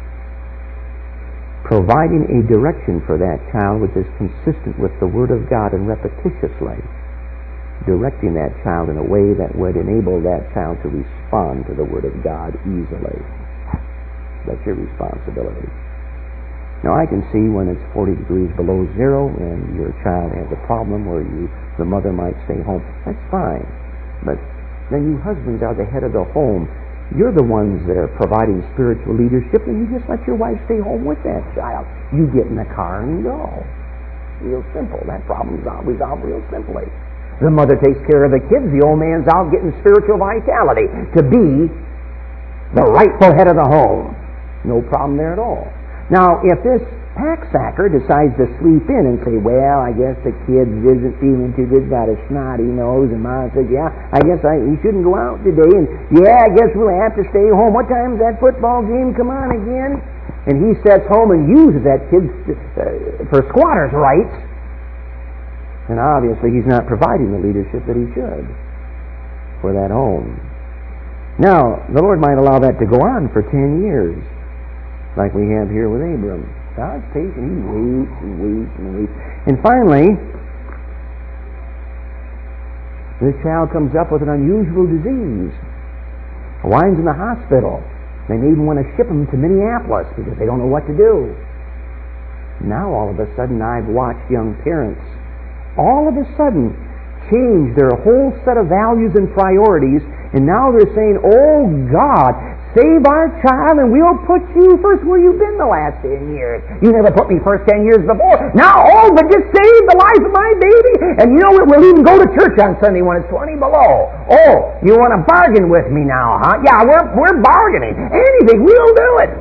providing a direction for that child which is consistent with the Word of God and repetitiously directing that child in a way that would enable that child to respond to the Word of God easily. That's your responsibility. Now I can see when it's forty degrees below zero and your child has a problem where you, the mother might stay home. That's fine. But then you husbands are the head of the home. You're the ones that are providing spiritual leadership, and you just let your wife stay home with that child. You get in the car and go. Real simple. That problem's resolved real simply. The mother takes care of the kids. The old man's out getting spiritual vitality to be the rightful head of the home. No problem there at all. Now, if this packsacker decides to sleep in and say, well, I guess the kid isn't feeling too good, got a snotty nose, and Mom says, yeah, I guess I, he shouldn't go out today, and yeah, I guess we'll have to stay home. What time's that football game come on again? And he sets home and uses that kid uh, for squatter's rights, and obviously he's not providing the leadership that he should for that home. Now, the Lord might allow that to go on for ten years, like we have here with Abram. God's patient. He waits and waits and waits. And finally, this child comes up with an unusual disease. Winds in the hospital. They may even want to ship him to Minneapolis because they don't know what to do. Now all of a sudden I've watched young parents all of a sudden change their whole set of values and priorities, and now they're saying, oh God, save our child and we'll put you first. Where you've been the last ten years? You never put me first ten years before. Now, oh, but just save the life of my baby. And you know what? We'll even go to church on Sunday when it's twenty below. Oh, you want to bargain with me now, huh? Yeah, we're, we're bargaining. Anything, we'll do it.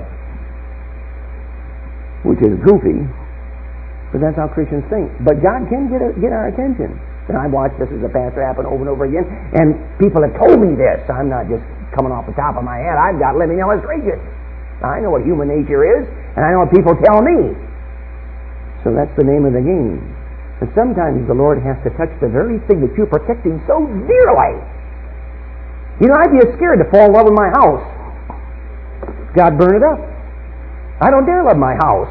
Which is goofy, but that's how Christians think. But God can get, a, get our attention. And I've watched this as a pastor happen over and over again, and people have told me this. I'm not just coming off the top of my head. I've got living illustrations. I know what human nature is, and I know what people tell me. So that's the name of the game. And sometimes the Lord has to touch the very thing that you're protecting so dearly. You know, I'd be scared to fall in love with my house. God burn it up. I don't dare love my house.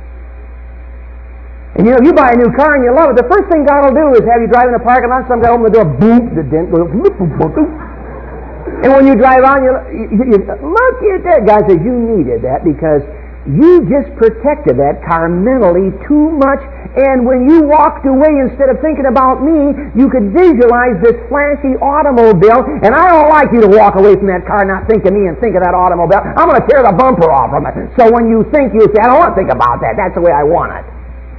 And you know, if you buy a new car and you love it, the first thing God will do is have you drive in a parking lot, some guy open the door, boom, the dent goes, boop, boop, boop, boop. And when you drive on, you, you, you look at that. God says, you needed that because You just protected that car mentally too much, and when you walked away, instead of thinking about me, you could visualize this flashy automobile, and I don't like you to walk away from that car not thinking me and think of that automobile. I'm going to tear the bumper off from it. So when you think, you say, I don't want to think about that. That's the way I want it.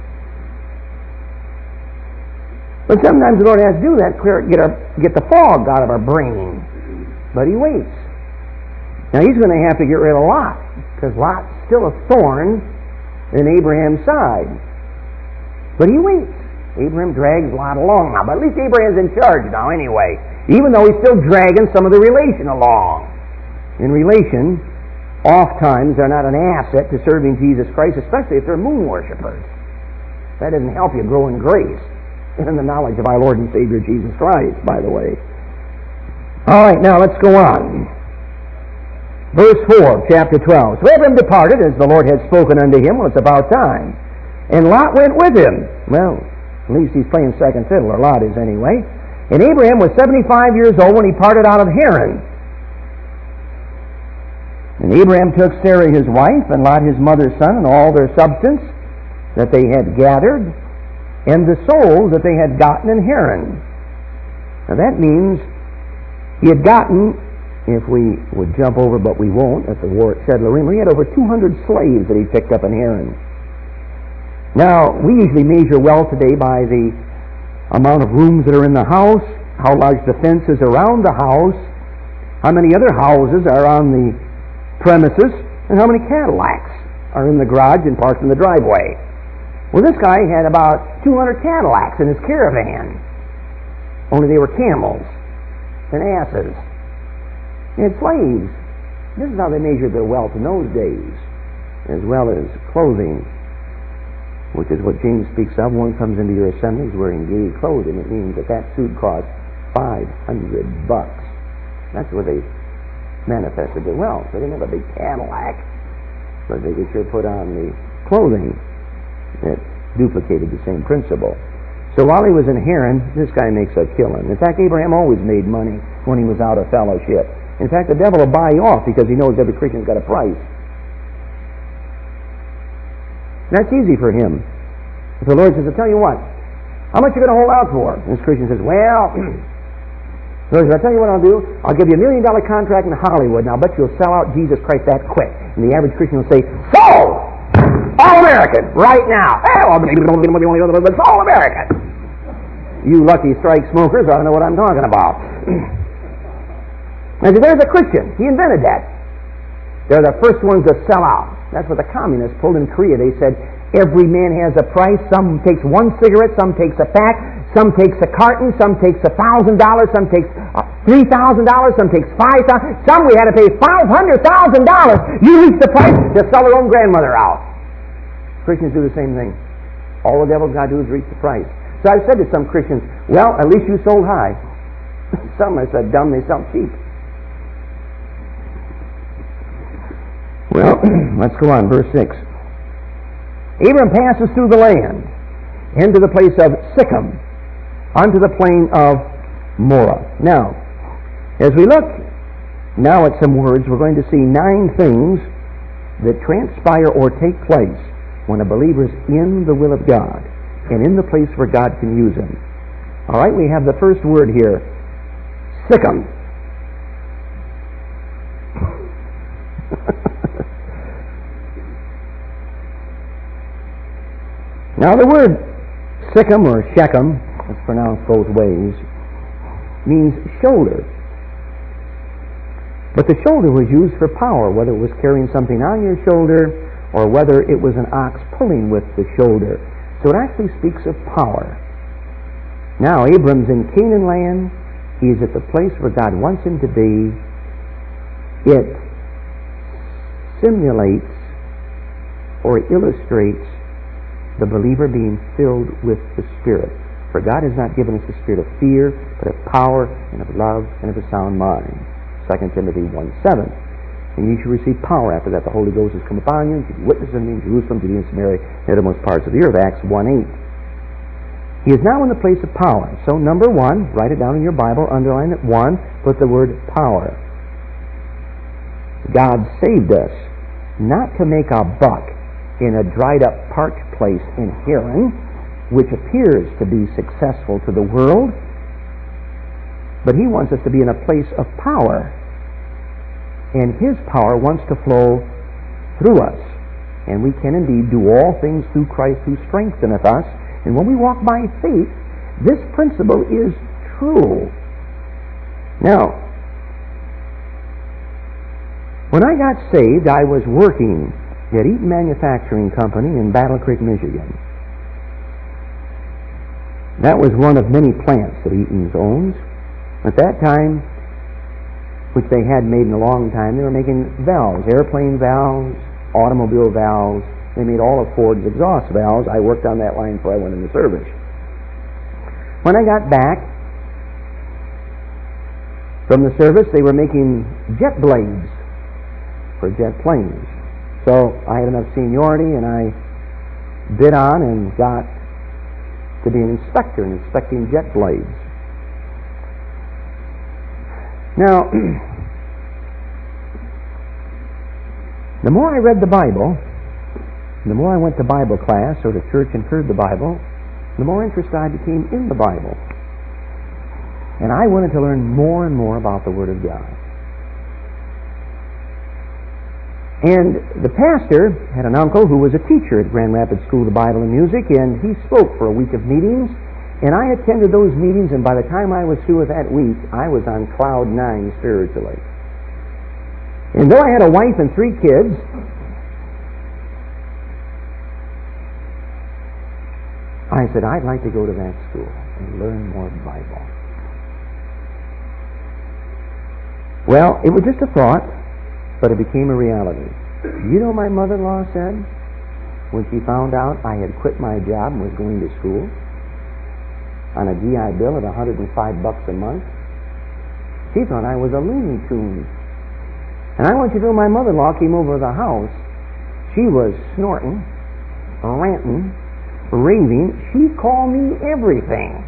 But sometimes the Lord has to do that, clear, get, our, get the fog out of our brain. But He waits. Now He's going to have to get rid of Lot, because Lot's still a thorn in Abraham's side. But He waits. Abraham drags Lot along now. But at least Abraham's in charge now anyway, even though he's still dragging some of the relation along. In relation, oft-times they're not an asset to serving Jesus Christ, especially if they're moon worshippers. That doesn't help you grow in grace and in the knowledge of our Lord and Savior Jesus Christ, by the way. All right, now let's go on. Verse four, chapter twelve. So Abraham departed, as the Lord had spoken unto him. Well, it's about time. And Lot went with him. Well, at least he's playing second fiddle, or Lot is anyway. And Abraham was seventy-five years old when he parted out of Haran. And Abraham took Sarah his wife, and Lot his mother's son, and all their substance that they had gathered, and the souls that they had gotten in Haran. Now that means he had gotten, if we would jump over, but we won't, at the war at Chedlarim, he had over two hundred slaves that he picked up in Haran. Now, we usually measure wealth today by the amount of rooms that are in the house, how large the fence is around the house, how many other houses are on the premises, and how many Cadillacs are in the garage and parked in the driveway. Well, this guy had about two hundred Cadillacs in his caravan, only they were camels and asses. He had slaves. This is how they measured their wealth in those days, as well as clothing, which is what James speaks of. One comes into your assemblies wearing gay clothing. It means that that suit cost five hundred bucks. That's where they manifested their wealth. They didn't have a big Cadillac, but they could sure put on the clothing that duplicated the same principle. So while he was in Haran, this guy makes a killing. In fact, Abraham always made money when he was out of fellowship. In fact, the devil will buy you off because he knows every Christian's got a price. That's easy for him. If the Lord says, I'll tell you what, how much are you going to hold out for? And this Christian says, well, the Lord says, I'll tell you what I'll do. I'll give you a million dollar contract in Hollywood, and I'll bet you'll sell out Jesus Christ that quick. And the average Christian will say, sold! All American, right now. It's all American. You lucky strike smokers ought to know what I'm talking about. Now, there's a Christian. He invented that. They're the first ones to sell out. That's what the communists pulled in Korea. They said, every man has a price. Some takes one cigarette, some takes a pack, some takes a carton, some takes a thousand dollars, some takes three thousand dollars, some takes five thousand dollars. Some we had to pay five hundred thousand dollars. You reach the price to sell their own grandmother out. Christians do the same thing. All the devil's got to do is reach the price. So I've said to some Christians, well, at least you sold high. Some are so dumb they sell cheap. Well, let's go on, verse six. Abram passes through the land into the place of Sichem, unto the plain of Moreh. Now, as we look now at some words, we're going to see nine things that transpire or take place when a believer is in the will of God and in the place where God can use him. All right, we have the first word here, Sichem. Now the word Sichem or Shechem, it's pronounced both ways, means shoulder. But the shoulder was used for power, whether it was carrying something on your shoulder or whether it was an ox pulling with the shoulder. So it actually speaks of power. Now Abram's in Canaan land. He's at the place where God wants him to be. It simulates or illustrates the believer being filled with the Spirit. For God has not given us a spirit of fear, but of power and of love and of a sound mind. Second Timothy one seven. And you shall receive power after that the Holy Ghost has come upon you, and you be witnesses of me in Jerusalem, Judea, and Samaria, and the uttermost parts of the earth. Acts one eight. He is now in the place of power. So number one, write it down in your Bible, underline it. One, put the word power. God saved us not to make a buck in a dried-up parched place in Haran, which appears to be successful to the world, but He wants us to be in a place of power, and His power wants to flow through us. And we can indeed do all things through Christ who strengtheneth us. And when we walk by faith, this principle is true. Now, when I got saved, I was working at Eaton Manufacturing Company in Battle Creek, Michigan. That was one of many plants that Eaton's owns. At that time, which they had made in a long time, they were making valves, airplane valves, automobile valves. They made all of Ford's exhaust valves. I worked on that line before I went into service. When I got back from the service, they were making jet blades for jet planes. So I had enough seniority, and I bid on and got to be an inspector and inspecting jet blades. Now, the more I read the Bible, the more I went to Bible class or to church and heard the Bible, the more interested I became in the Bible. And I wanted to learn more and more about the Word of God. And the pastor had an uncle who was a teacher at Grand Rapids School of the Bible and Music, and he spoke for a week of meetings, and I attended those meetings, and by the time I was through with that week, I was on cloud nine spiritually. And though I had a wife and three kids, I said, I'd like to go to that school and learn more Bible. Well, it was just a thought, but it became a reality. You know, my mother-in-law said, when she found out I had quit my job and was going to school on a G I Bill at one hundred five bucks a month, she thought I was a Looney Tune. And I want you to know, my mother-in-law came over to the house. She was snorting, ranting, raving. She called me everything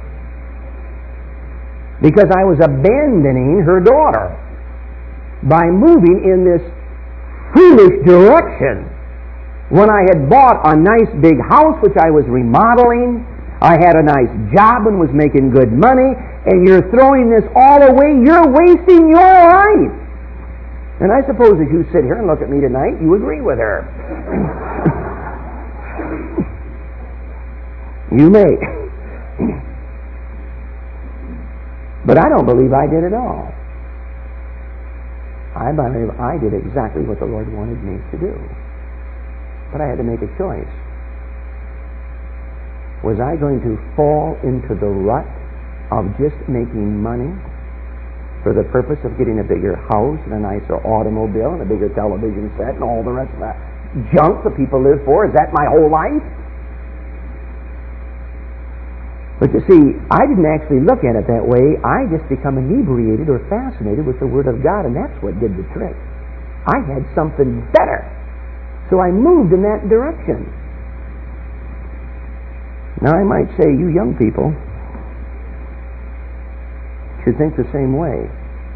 because I was abandoning her daughter by moving in this foolish direction when I had bought a nice big house which I was remodeling. I had a nice job and was making good money, and you're throwing this all away. You're wasting your life. And I suppose as you sit here and look at me tonight, you agree with her. You may. But I don't believe I did it all. I believe I did exactly what the Lord wanted me to do. But I had to make a choice. Was I going to fall into the rut of just making money for the purpose of getting a bigger house and a nicer automobile and a bigger television set and all the rest of that junk that people live for? Is that my whole life? But you see, I didn't actually look at it that way. I just become inebriated or fascinated with the Word of God, and that's what did the trick. I had something better. So I moved in that direction. Now I might say, you young people should think the same way.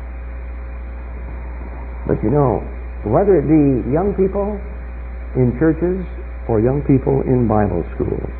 But you know, whether it be young people in churches or young people in Bible schools,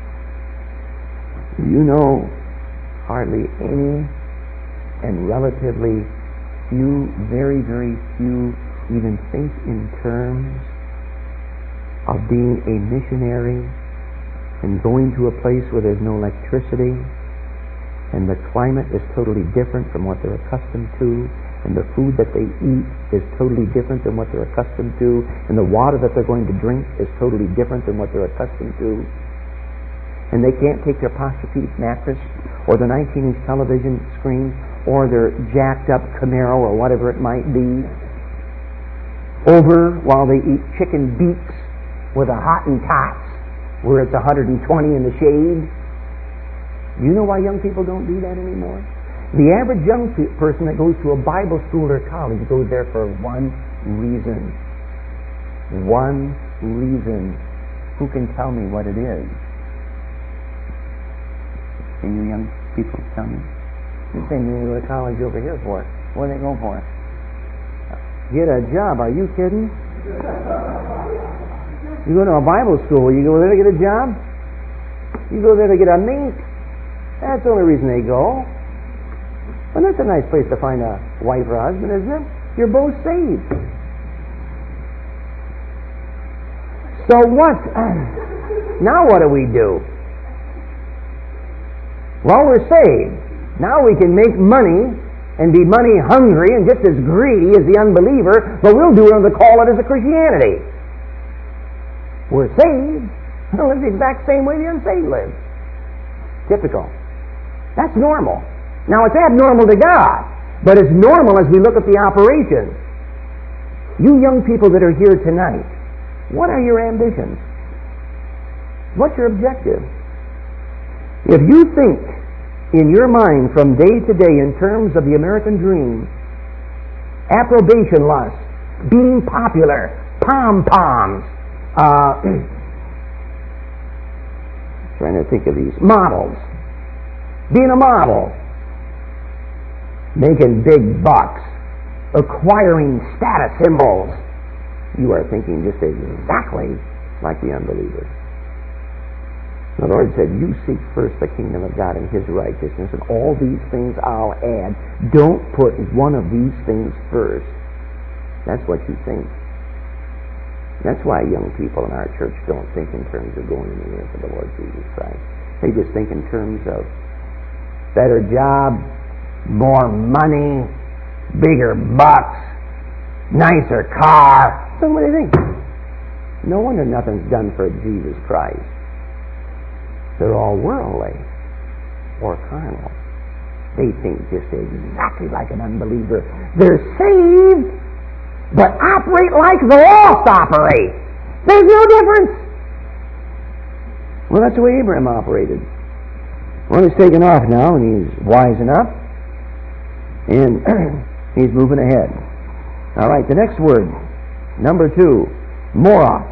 you know hardly any and relatively few, very, very few even think in terms of being a missionary and going to a place where there's no electricity and the climate is totally different from what they're accustomed to, and the food that they eat is totally different than what they're accustomed to, and the water that they're going to drink is totally different than what they're accustomed to. And they can't take their Posturepedic mattress or the nineteen inch television screen or their jacked up Camaro or whatever it might be over while they eat chicken beaks with a Hottentots where it's one hundred twenty in the shade. Do you know why young people don't do that anymore? The average young pe- person that goes to a Bible school or college goes there for one reason. One reason. Who can tell me what it is? Can you young people tell me? You're saying you go to college over here for it. What do they go for? Get a job. Are you kidding? You go to a Bible school, you go there to get a job? You go there to get a mate? That's the only reason they go. Well, that's a nice place to find a wife or husband, isn't it? You're both saved. So what? Now what do we do? Well, we're saved. Now we can make money and be money hungry and just as greedy as the unbeliever, but we'll do it under the call it as a Christianity. We're saved. We'll live the exact same way the unsaved live. Typical. That's normal. Now it's abnormal to God, but it's normal as we look at the operation. You young people that are here tonight, what are your ambitions? What's your objective? If you think in your mind from day to day in terms of the American dream, approbation lust, being popular, pom-poms, uh, trying to think of these, models, being a model, making big bucks, acquiring status symbols, you are thinking just exactly like the unbeliever. The Lord said, you seek first the kingdom of God and His righteousness, and all these things I'll add. Don't put one of these things first. That's what you think. That's why young people in our church don't think in terms of going in the name of the Lord Jesus Christ. They just think in terms of better job, more money, bigger bucks, nicer car. So what do you think? No wonder nothing's done for Jesus Christ. They're all worldly or carnal. They think just exactly like an unbeliever. They're saved, but operate like the lost operate. There's no difference. Well, that's the way Abraham operated. Well, he's taken off now, and he's wising up, and he's moving ahead. All right, the next word, number two, Morah.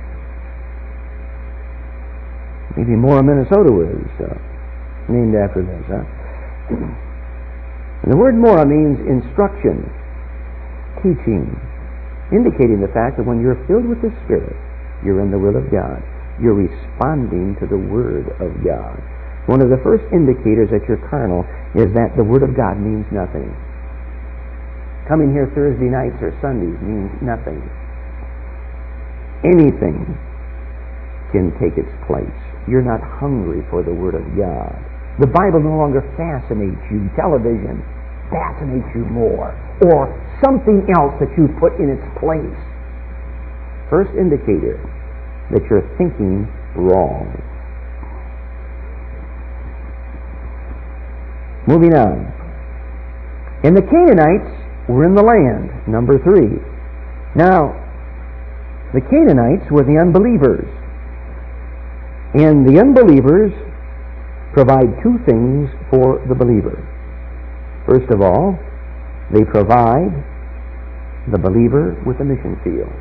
Maybe Mora, Minnesota was uh, named after this. Huh? And the word Mora means instruction, teaching, indicating the fact that when you're filled with the Spirit, you're in the will of God. You're responding to the Word of God. One of the first indicators that you're carnal is that the Word of God means nothing. Coming here Thursday nights or Sundays means nothing. Anything can take its place. You're not hungry for the Word of God. The Bible no longer fascinates you. Television fascinates you more. Or something else that you put in its place. First indicator that you're thinking wrong. Moving on. And the Canaanites were in the land, number three. Now, the Canaanites were the unbelievers. And the unbelievers provide two things for the believer. First of all, they provide the believer with a mission field.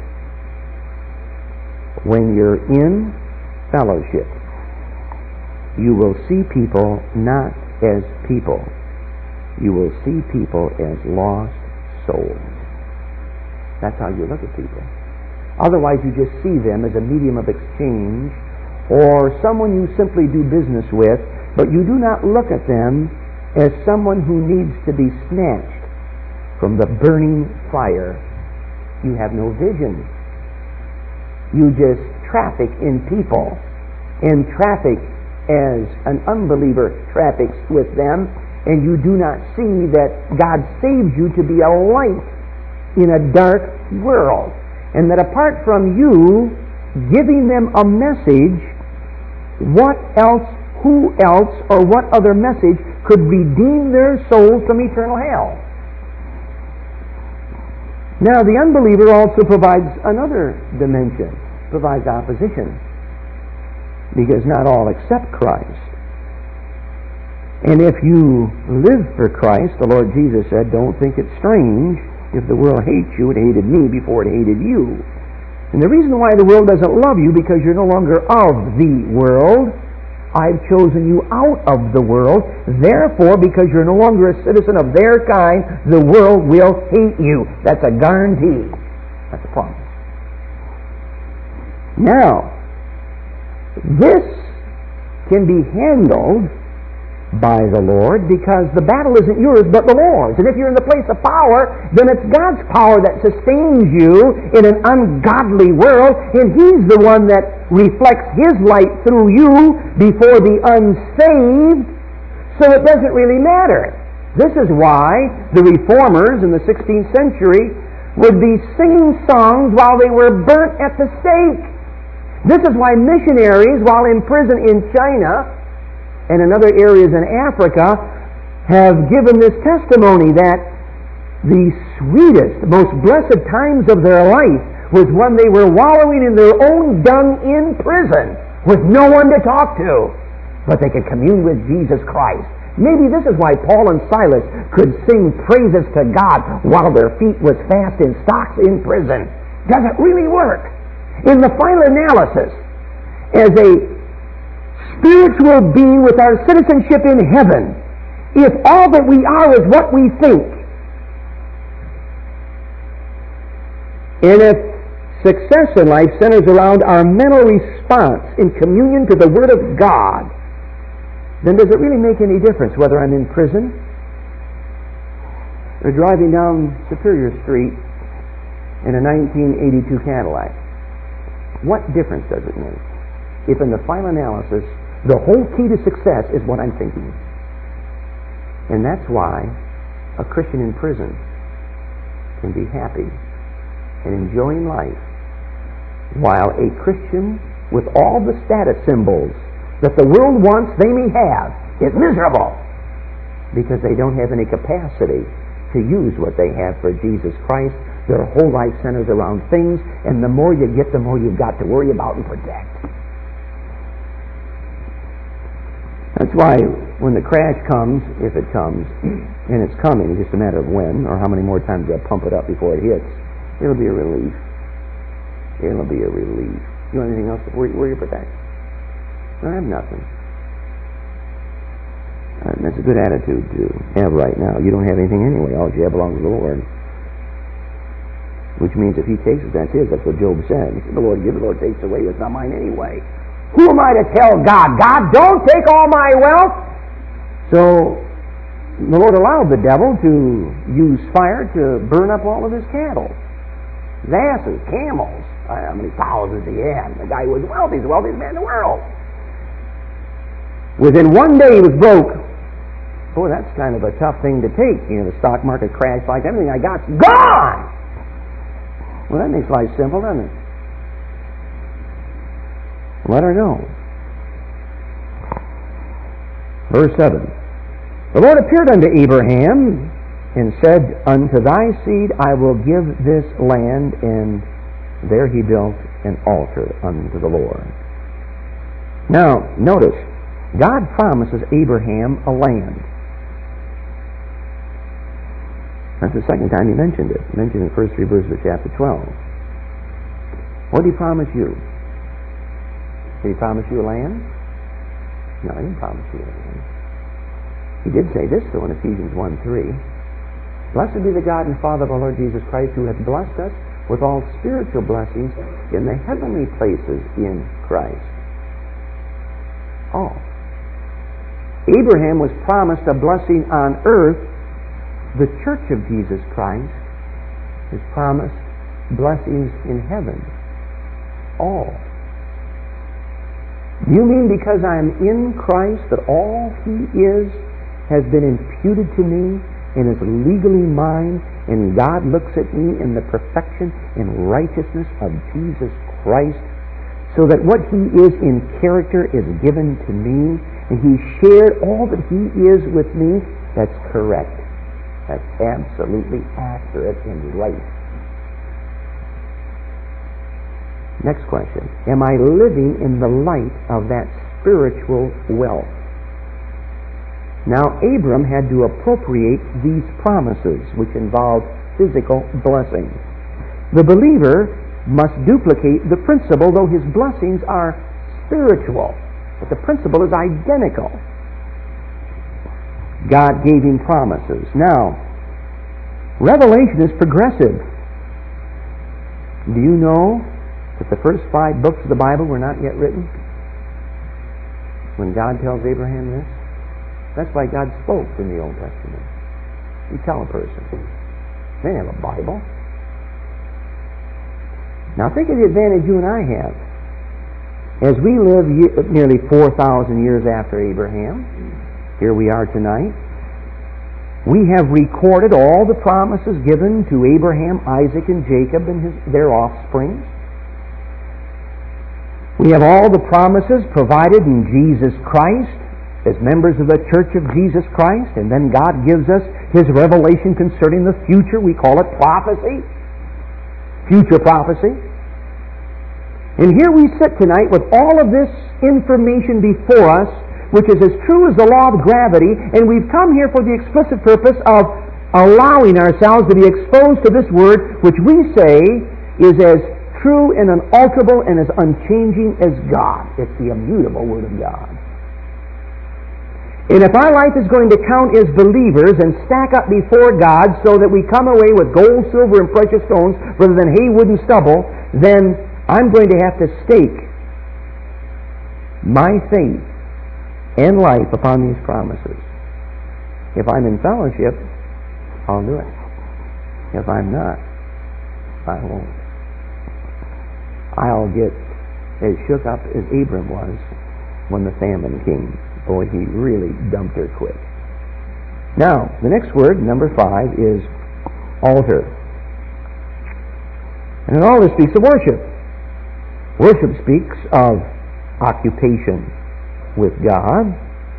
When you're in fellowship, you will see people not as people. You will see people as lost souls. That's how you look at people. Otherwise, you just see them as a medium of exchange or someone you simply do business with, but you do not look at them as someone who needs to be snatched from the burning fire. You have no vision. You just traffic in people, and traffic as an unbeliever traffics with them, and you do not see that God saves you to be a light in a dark world, and that apart from you giving them a message, what else, who else, or what other message could redeem their souls from eternal hell? Now, the unbeliever also provides another dimension, provides opposition, because not all accept Christ. And if you live for Christ, the Lord Jesus said, don't think it strange if the world hates you. It hated me before it hated you. And the reason why the world doesn't love you, because you're no longer of the world. I've chosen you out of the world. Therefore, because you're no longer a citizen of their kind, the world will hate you. That's a guarantee. That's a promise. Now, this can be handled by the Lord, because the battle isn't yours but the Lord's. And if you're in the place of power, then it's God's power that sustains you in an ungodly world, and He's the one that reflects His light through you before the unsaved, so it doesn't really matter. This is why the reformers in the sixteenth century would be singing songs while they were burnt at the stake. This is why missionaries, while in prison in China and in other areas in Africa, have given this testimony that the sweetest, most blessed times of their life was when they were wallowing in their own dung in prison with no one to talk to, but they could commune with Jesus Christ. Maybe this is why Paul and Silas could sing praises to God while their feet was fast in stocks in prison. Does it really work? In the final analysis, as a spiritual being with our citizenship in heaven, if all that we are is what we think, and if success in life centers around our mental response in communion to the Word of God, then does it really make any difference whether I'm in prison or driving down Superior Street in a nineteen eighty-two Cadillac? What difference does it make if in the final analysis the whole key to success is what I'm thinking? And that's why a Christian in prison can be happy and enjoying life, while a Christian with all the status symbols that the world wants they may have is miserable, because they don't have any capacity to use what they have for Jesus Christ. Their whole life centers around things, and the more you get, the more you've got to worry about and protect. That's why when the crash comes, if it comes, and it's coming, it's just a matter of when or how many more times they'll pump it up before it hits, it'll be a relief. It'll be a relief. You want anything else to worry, worry or protect? I have nothing. Uh, that's a good attitude to have right now. You don't have anything anyway. All you have belongs to the Lord. Which means if He takes it, that's His. That's what Job said. He said, the Lord gives, the Lord takes away. It's not mine anyway. Who am I to tell God, God, don't take all my wealth? So the Lord allowed the devil to use fire to burn up all of his cattle. His asses, camels. I don't know how many thousands he had. The guy was wealthy. He's the wealthiest man in the world. Within one day he was broke. Boy, that's kind of a tough thing to take. You know, the stock market crashed like everything I got's gone! Well, that makes life simple, doesn't it? Let her go. Verse seven. The Lord appeared unto Abraham and said, unto thy seed I will give this land, and there he built an altar unto the Lord. Now, notice, God promises Abraham a land. That's the second time he mentioned it. He mentioned it in the first three verses of chapter twelve. What did he promise you? Did he promise you a land? No, he didn't promise you a land. He did say this, though, in Ephesians one three. Blessed be the God and Father of our Lord Jesus Christ, who hath blessed us with all spiritual blessings in the heavenly places in Christ. Oh. Abraham was promised a blessing on earth. The church of Jesus Christ is promised blessings in heaven. All. Do you mean because I am in Christ that all He is has been imputed to me and is legally mine, and God looks at me in the perfection and righteousness of Jesus Christ, so that what He is in character is given to me, and He shared all that He is with me? That's correct. That's absolutely accurate and right. Next question. Am I living in the light of that spiritual wealth? Now, Abram had to appropriate these promises, which involved physical blessings. The believer must duplicate the principle, though his blessings are spiritual. But the principle is identical. God gave him promises. Now, Revelation is progressive. Do you know that the first five books of the Bible were not yet written? When God tells Abraham this? That's why God spoke in the Old Testament. You tell a person. They didn't have a Bible. Now think of the advantage you and I have. As we live nearly four thousand years after Abraham, here we are tonight, we have recorded all the promises given to Abraham, Isaac, and Jacob and his, their offspring. We have all the promises provided in Jesus Christ as members of the Church of Jesus Christ, and then God gives us His revelation concerning the future. We call it prophecy. Future prophecy. And here we sit tonight with all of this information before us, which is as true as the law of gravity, and we've come here for the explicit purpose of allowing ourselves to be exposed to this Word, which we say is as true and unalterable and as unchanging as God. It's the immutable Word of God. And if our life is going to count as believers and stack up before God so that we come away with gold, silver, and precious stones rather than hay, wood, and stubble, then I'm going to have to stake my faith and life upon these promises. If I'm in fellowship, I'll do it. If I'm not, I won't. I'll get as shook up as Abram was when the famine came. Boy, he really dumped her quick. Now, the next word, number five, is altar. And an altar speaks of worship. Worship speaks of occupation with God,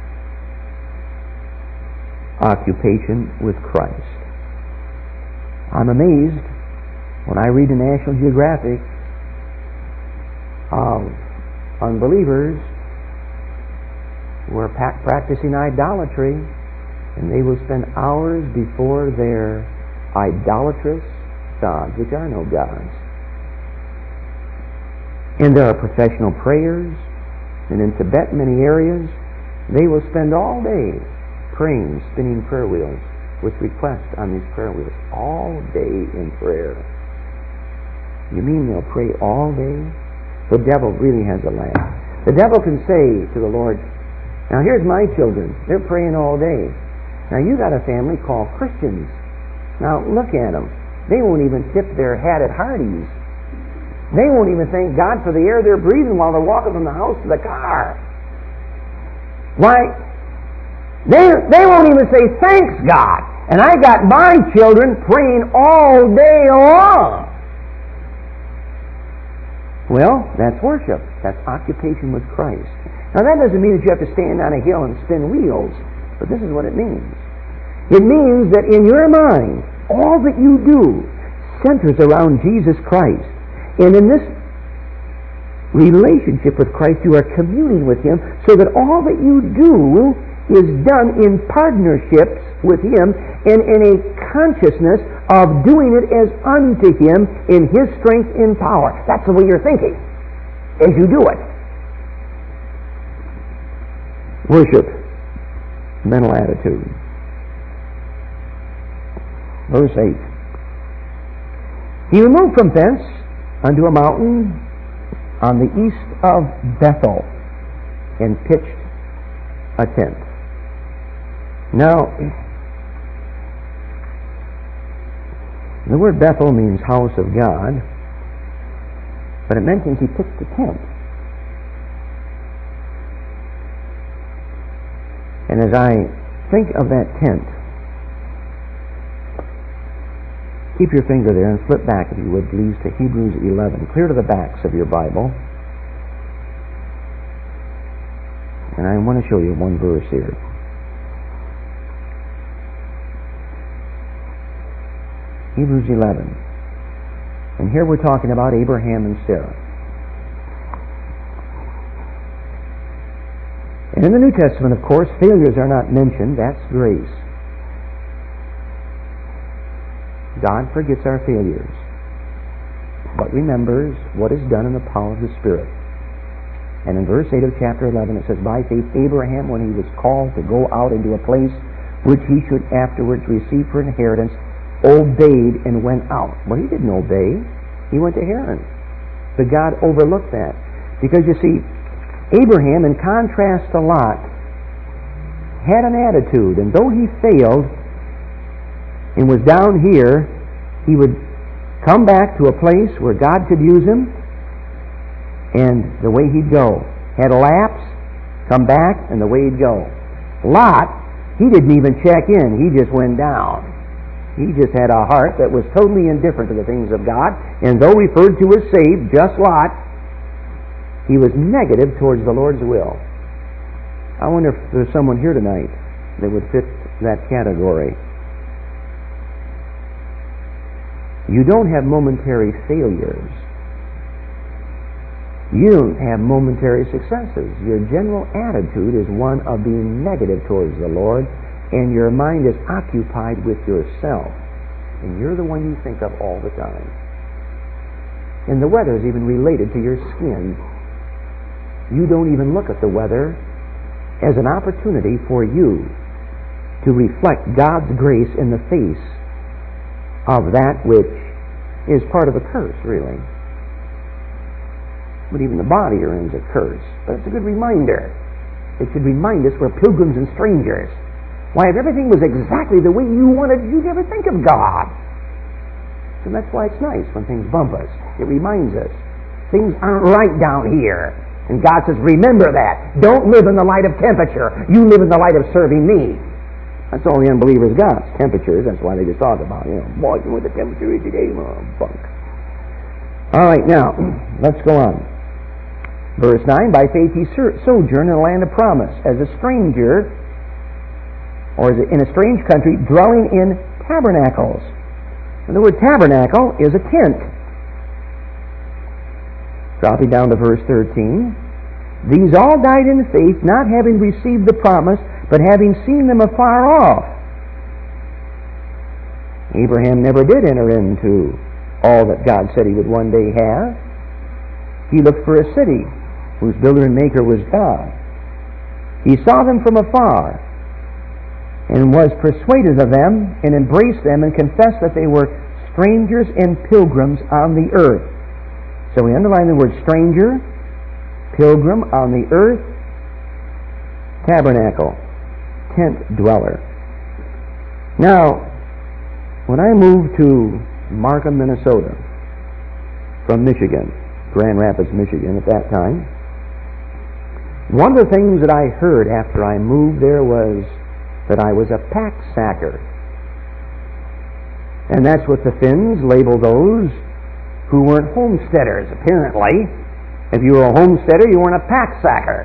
occupation with Christ. I'm amazed when I read the National Geographic of unbelievers who are practicing idolatry, and they will spend hours before their idolatrous gods, which are no gods. And there are professional prayers, and in Tibet, many areas, they will spend all day praying, spinning prayer wheels with requests on these prayer wheels, all day in prayer. You mean they'll pray all day? The devil really has a laugh. The devil can say to the Lord, now here's my children, they're praying all day. Now you got a family called Christians. Now look at them. They won't even tip their hat at Hardee's. They won't even thank God for the air they're breathing while they're walking from the house to the car. Why? They, they won't even say, thanks God. And I got my children praying all day long. Well, that's worship. That's occupation with Christ. Now that doesn't mean that you have to stand on a hill and spin wheels, but this is what it means. It means that in your mind, all that you do centers around Jesus Christ. And in this relationship with Christ, you are communing with Him so that all that you do is done in partnerships with Him and in a consciousness of doing it as unto Him in His strength and power. That's the way you're thinking as you do it. Worship, mental attitude. Verse eight. He removed from thence unto a mountain on the east of Bethel, and pitched a tent. Now, the word Bethel means house of God, but it mentions he pitched a tent. And as I think of that tent, keep your finger there and flip back, if you would, please, to Hebrews eleven. Clear to the backs of your Bible. And I want to show you one verse here. Hebrews eleven. And here we're talking about Abraham and Sarah. And in the New Testament, of course, failures are not mentioned. That's grace. God forgets our failures, but remembers what is done in the power of the Spirit. And in verse eight of chapter eleven it says, by faith Abraham, when he was called to go out into a place which he should afterwards receive for inheritance, obeyed and went out. Well, he didn't obey. He went to Haran. But God overlooked that. Because you see, Abraham, in contrast to Lot, had an attitude, and though he failed and was down here, he would come back to a place where God could use him, and the way he'd go. Had a lapse, come back, and the way he'd go. Lot, he didn't even check in. He just went down. He just had a heart that was totally indifferent to the things of God, and though referred to as saved, just Lot, he was negative towards the Lord's will. I wonder if there's someone here tonight that would fit that category. You don't have momentary failures. You don't have momentary successes. Your general attitude is one of being negative towards the Lord, and your mind is occupied with yourself. And you're the one you think of all the time. And the weather is even related to your skin. You don't even look at the weather as an opportunity for you to reflect God's grace in the face of that which is part of a curse, really. But even the body you're in is a curse. But it's a good reminder. It should remind us we're pilgrims and strangers. Why, if everything was exactly the way you wanted, you'd never think of God. So that's why it's nice when things bump us. It reminds us. Things aren't right down here. And God says, remember that. Don't live in the light of temperature. You live in the light of serving me. That's all the unbelievers got. Temperatures. That's why they just talk about, you know, boy, you know what the temperature is today? Oh, bunk. All right, now, let's go on. Verse nine, by faith he sojourned in the land of promise as a stranger, or in a strange country, dwelling in tabernacles. And the word tabernacle is a tent. Dropping down to verse thirteen. These all died in faith, not having received the promise, but having seen them afar off. Abraham never did enter into all that God said he would one day have. He looked for a city whose builder and maker was God. He saw them from afar, and was persuaded of them, and embraced them, and confessed that they were strangers and pilgrims on the earth. So we underline the word stranger, pilgrim on the earth, tabernacle, tent dweller. Now, when I moved to Markham, Minnesota, from Michigan, Grand Rapids, Michigan at that time, one of the things that I heard after I moved there was that I was a pack sacker. And that's what the Finns label those who weren't homesteaders, apparently. If you were a homesteader, you weren't a pack sacker.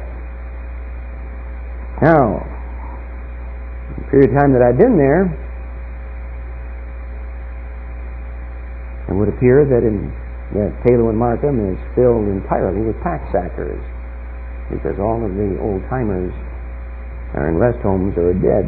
Now, the period of time that I'd been there, it would appear that in yeah, Taylor and Markham is filled entirely with pack sackers, because all of the old-timers are in rest homes or are dead.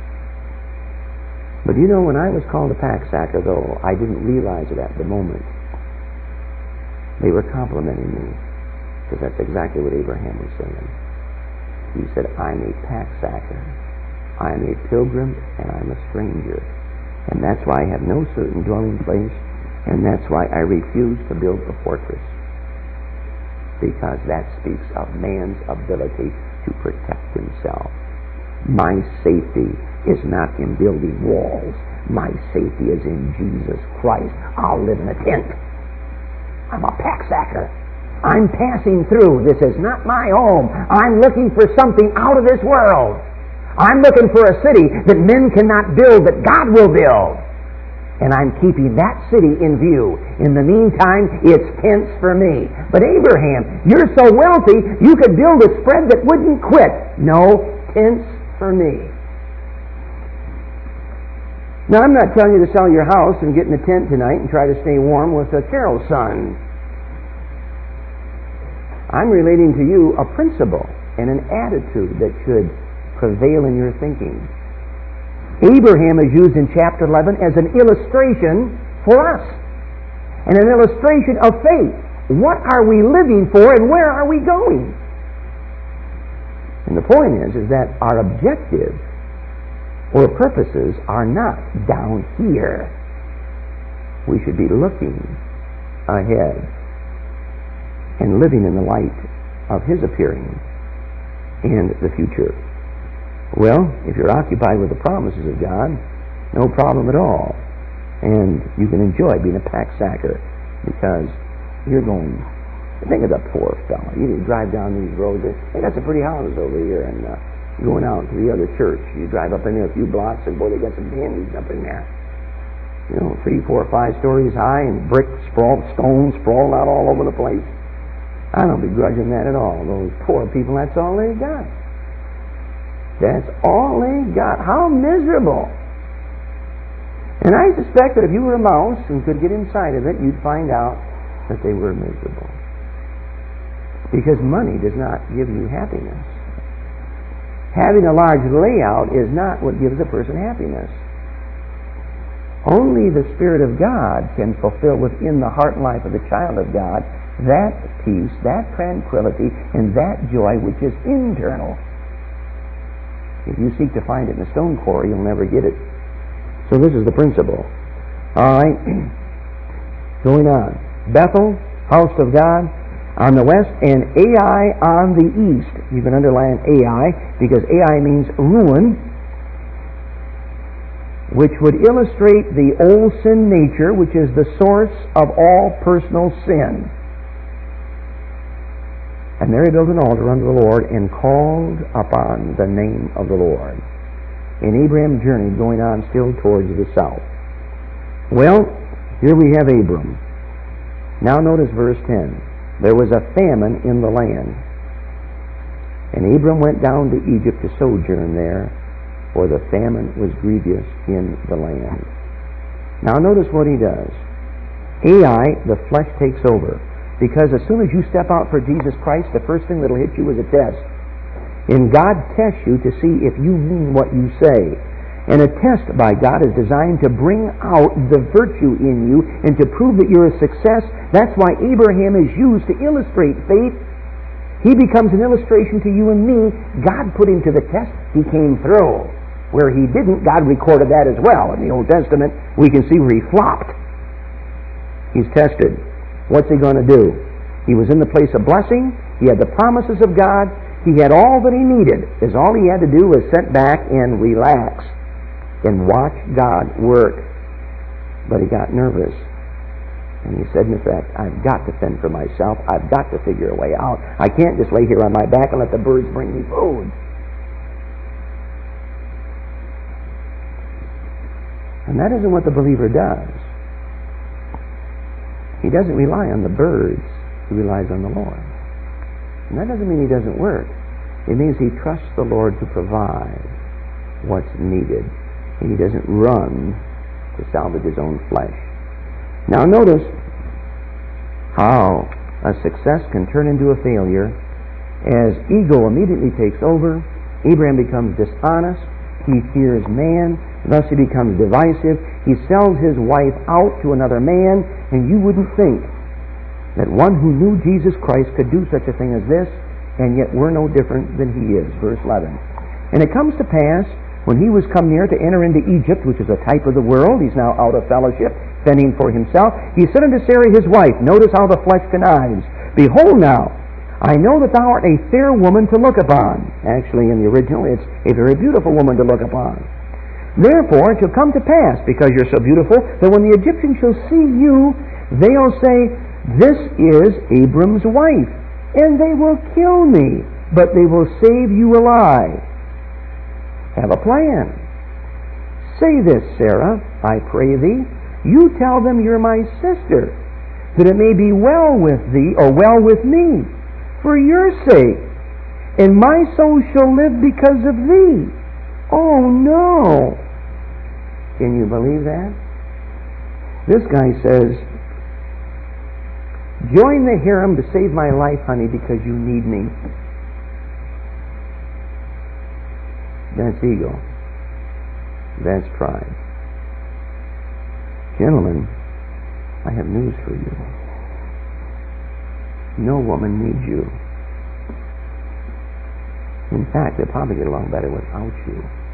But you know, when I was called a pack sacker, though, I didn't realize it at the moment. They were complimenting me, because that's exactly what Abraham was saying. He said, I'm a pack sacker. I'm a pilgrim, and I'm a stranger. And that's why I have no certain dwelling place, and that's why I refuse to build a fortress. Because that speaks of man's ability to protect himself. My safety is not in building walls. My safety is in Jesus Christ. I'll live in a tent. I'm a pack sacker. I'm passing through. This is not my home. I'm looking for something out of this world. I'm looking for a city that men cannot build, that God will build. And I'm keeping that city in view. In the meantime, it's tents for me. But Abraham, you're so wealthy, you could build a spread that wouldn't quit. No, tents for me. Now, I'm not telling you to sell your house and get in a tent tonight and try to stay warm with a Carol's son. I'm relating to you a principle and an attitude that should prevail in your thinking. Abraham is used in chapter eleven as an illustration for us, and an illustration of faith. What are we living for, and where are we going? And the point is, is that our objective or purposes are not down here. We should be looking ahead. and living in the light of His appearing and the future. Well, if you're occupied with the promises of God, no problem at all. And you can enjoy being a pack-sacker because you're going... Think of the poor fellow. You drive down these roads. They got some pretty houses over here, and uh, going out to the other church. You drive up in there a few blocks, and boy, they got some dandies up in there. You know, three, four, five stories high, and bricks, sprawled, stones sprawled out all over the place. I don't begrudge them that at all. Those poor people, that's all they got. That's all they got. How miserable. And I suspect that if you were a mouse and could get inside of it, you'd find out that they were miserable. Because money does not give you happiness. Having a large layout is not what gives a person happiness. Only the Spirit of God can fulfill within the heart and life of the child of God that peace, that tranquility, and that joy which is internal. If you seek to find it in a stone quarry, you'll never get it. So this is the principle. All right. Going on. Bethel, house of God, on the west, and Ai on the east. You can underline Ai because Ai means ruin, which would illustrate the old sin nature, which is the source of all personal sin. And there he built an altar unto the Lord and called upon the name of the Lord. And Abraham journeyed, going on still towards the south. Well, here we have Abram. Now notice verse ten. There was a famine in the land. And Abram went down to Egypt to sojourn there, for the famine was grievous in the land. Now notice what he does. Ai, the flesh takes over. Because as soon as you step out for Jesus Christ, the first thing that'll hit you is a test. And God tests you to see if you mean what you say. And a test by God is designed to bring out the virtue in you and to prove that you're a success. That's why Abraham is used to illustrate faith. He becomes an illustration to you and me. God put him to the test. He came through. Where he didn't, God recorded that as well. In the Old Testament, we can see where he flopped. He's tested. What's he going to do? He was in the place of blessing. He had the promises of God. He had all that he needed. Is all he had to do was sit back and relax and watch God work. But he got nervous. And he said, in effect, I've got to fend for myself. I've got to figure a way out. I can't just lay here on my back and let the birds bring me food. And that isn't what the believer does. He doesn't rely on the birds. He relies on the Lord. And that doesn't mean he doesn't work. It means he trusts the Lord to provide what's needed. He doesn't run to salvage his own flesh. Now notice how a success can turn into a failure as ego immediately takes over. Abraham becomes dishonest. He fears man. Thus he becomes divisive. He sells his wife out to another man, and you wouldn't think that one who knew Jesus Christ could do such a thing as this, and yet we're no different than he is. Verse eleven. And it comes to pass, when he was come near to enter into Egypt, which is a type of the world, he's now out of fellowship, fending for himself, he said unto Sarai his wife, notice how the flesh connives, behold now, I know that thou art a fair woman to look upon. Actually, in the original, it's a very beautiful woman to look upon. Therefore, it shall come to pass, because you're so beautiful, that when the Egyptians shall see you, they'll say, this is Abram's wife, and they will kill me, but they will save you alive. Have a plan. Say this, Sarah, I pray thee. You tell them you're my sister, that it may be well with thee, or well with me, for your sake, and my soul shall live because of thee. Oh, no. Can you believe that? This guy says, join the harem to save my life, honey, because you need me. That's ego. That's pride. Gentlemen, I have news for you. No woman needs you. In fact, they'll probably get along better without you.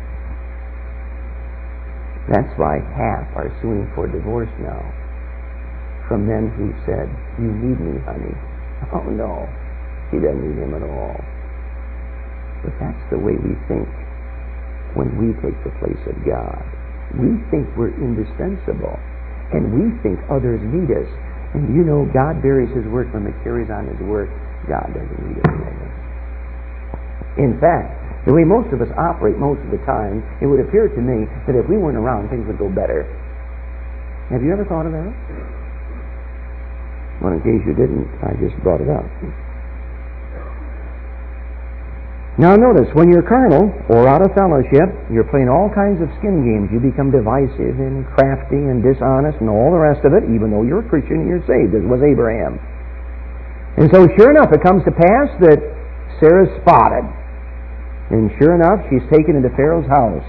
That's why half are suing for divorce now from men who said, you need me, honey. Oh no, he doesn't need him at all. But that's the way we think when we take the place of God. We think we're indispensable, and we think others need us. And you know, God buries His work when He carries on His work. God doesn't need any of us. In fact, the way most of us operate most of the time, it would appear to me that if we weren't around, things would go better. Have you ever thought of that? Well, in case you didn't, I just brought it up. Now notice, when you're carnal or out of fellowship, you're playing all kinds of skin games. You become divisive and crafty and dishonest and all the rest of it, even though you're a Christian and you're saved, as was Abraham. And so sure enough, it comes to pass that Sarah's spotted. And sure enough, she's taken into Pharaoh's house.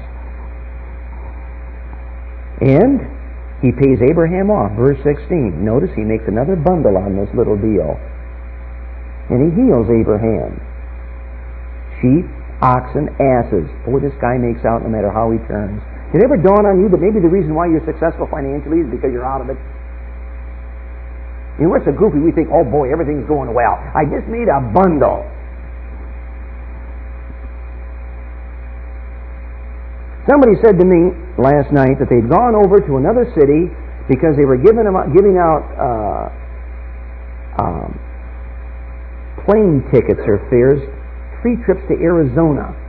And he pays Abraham off, verse sixteen. Notice he makes another bundle on this little deal. And he heals Abraham. Sheep, oxen, asses. Boy, this guy makes out no matter how he turns. Did it ever dawn on you that maybe the reason why you're successful financially is because you're out of it? You know, we're so goofy, we think, oh boy, everything's going well. I just made a bundle. Somebody said to me last night that they'd gone over to another city because they were giving, them, giving out uh, um, plane tickets or fares, free trips to Arizona.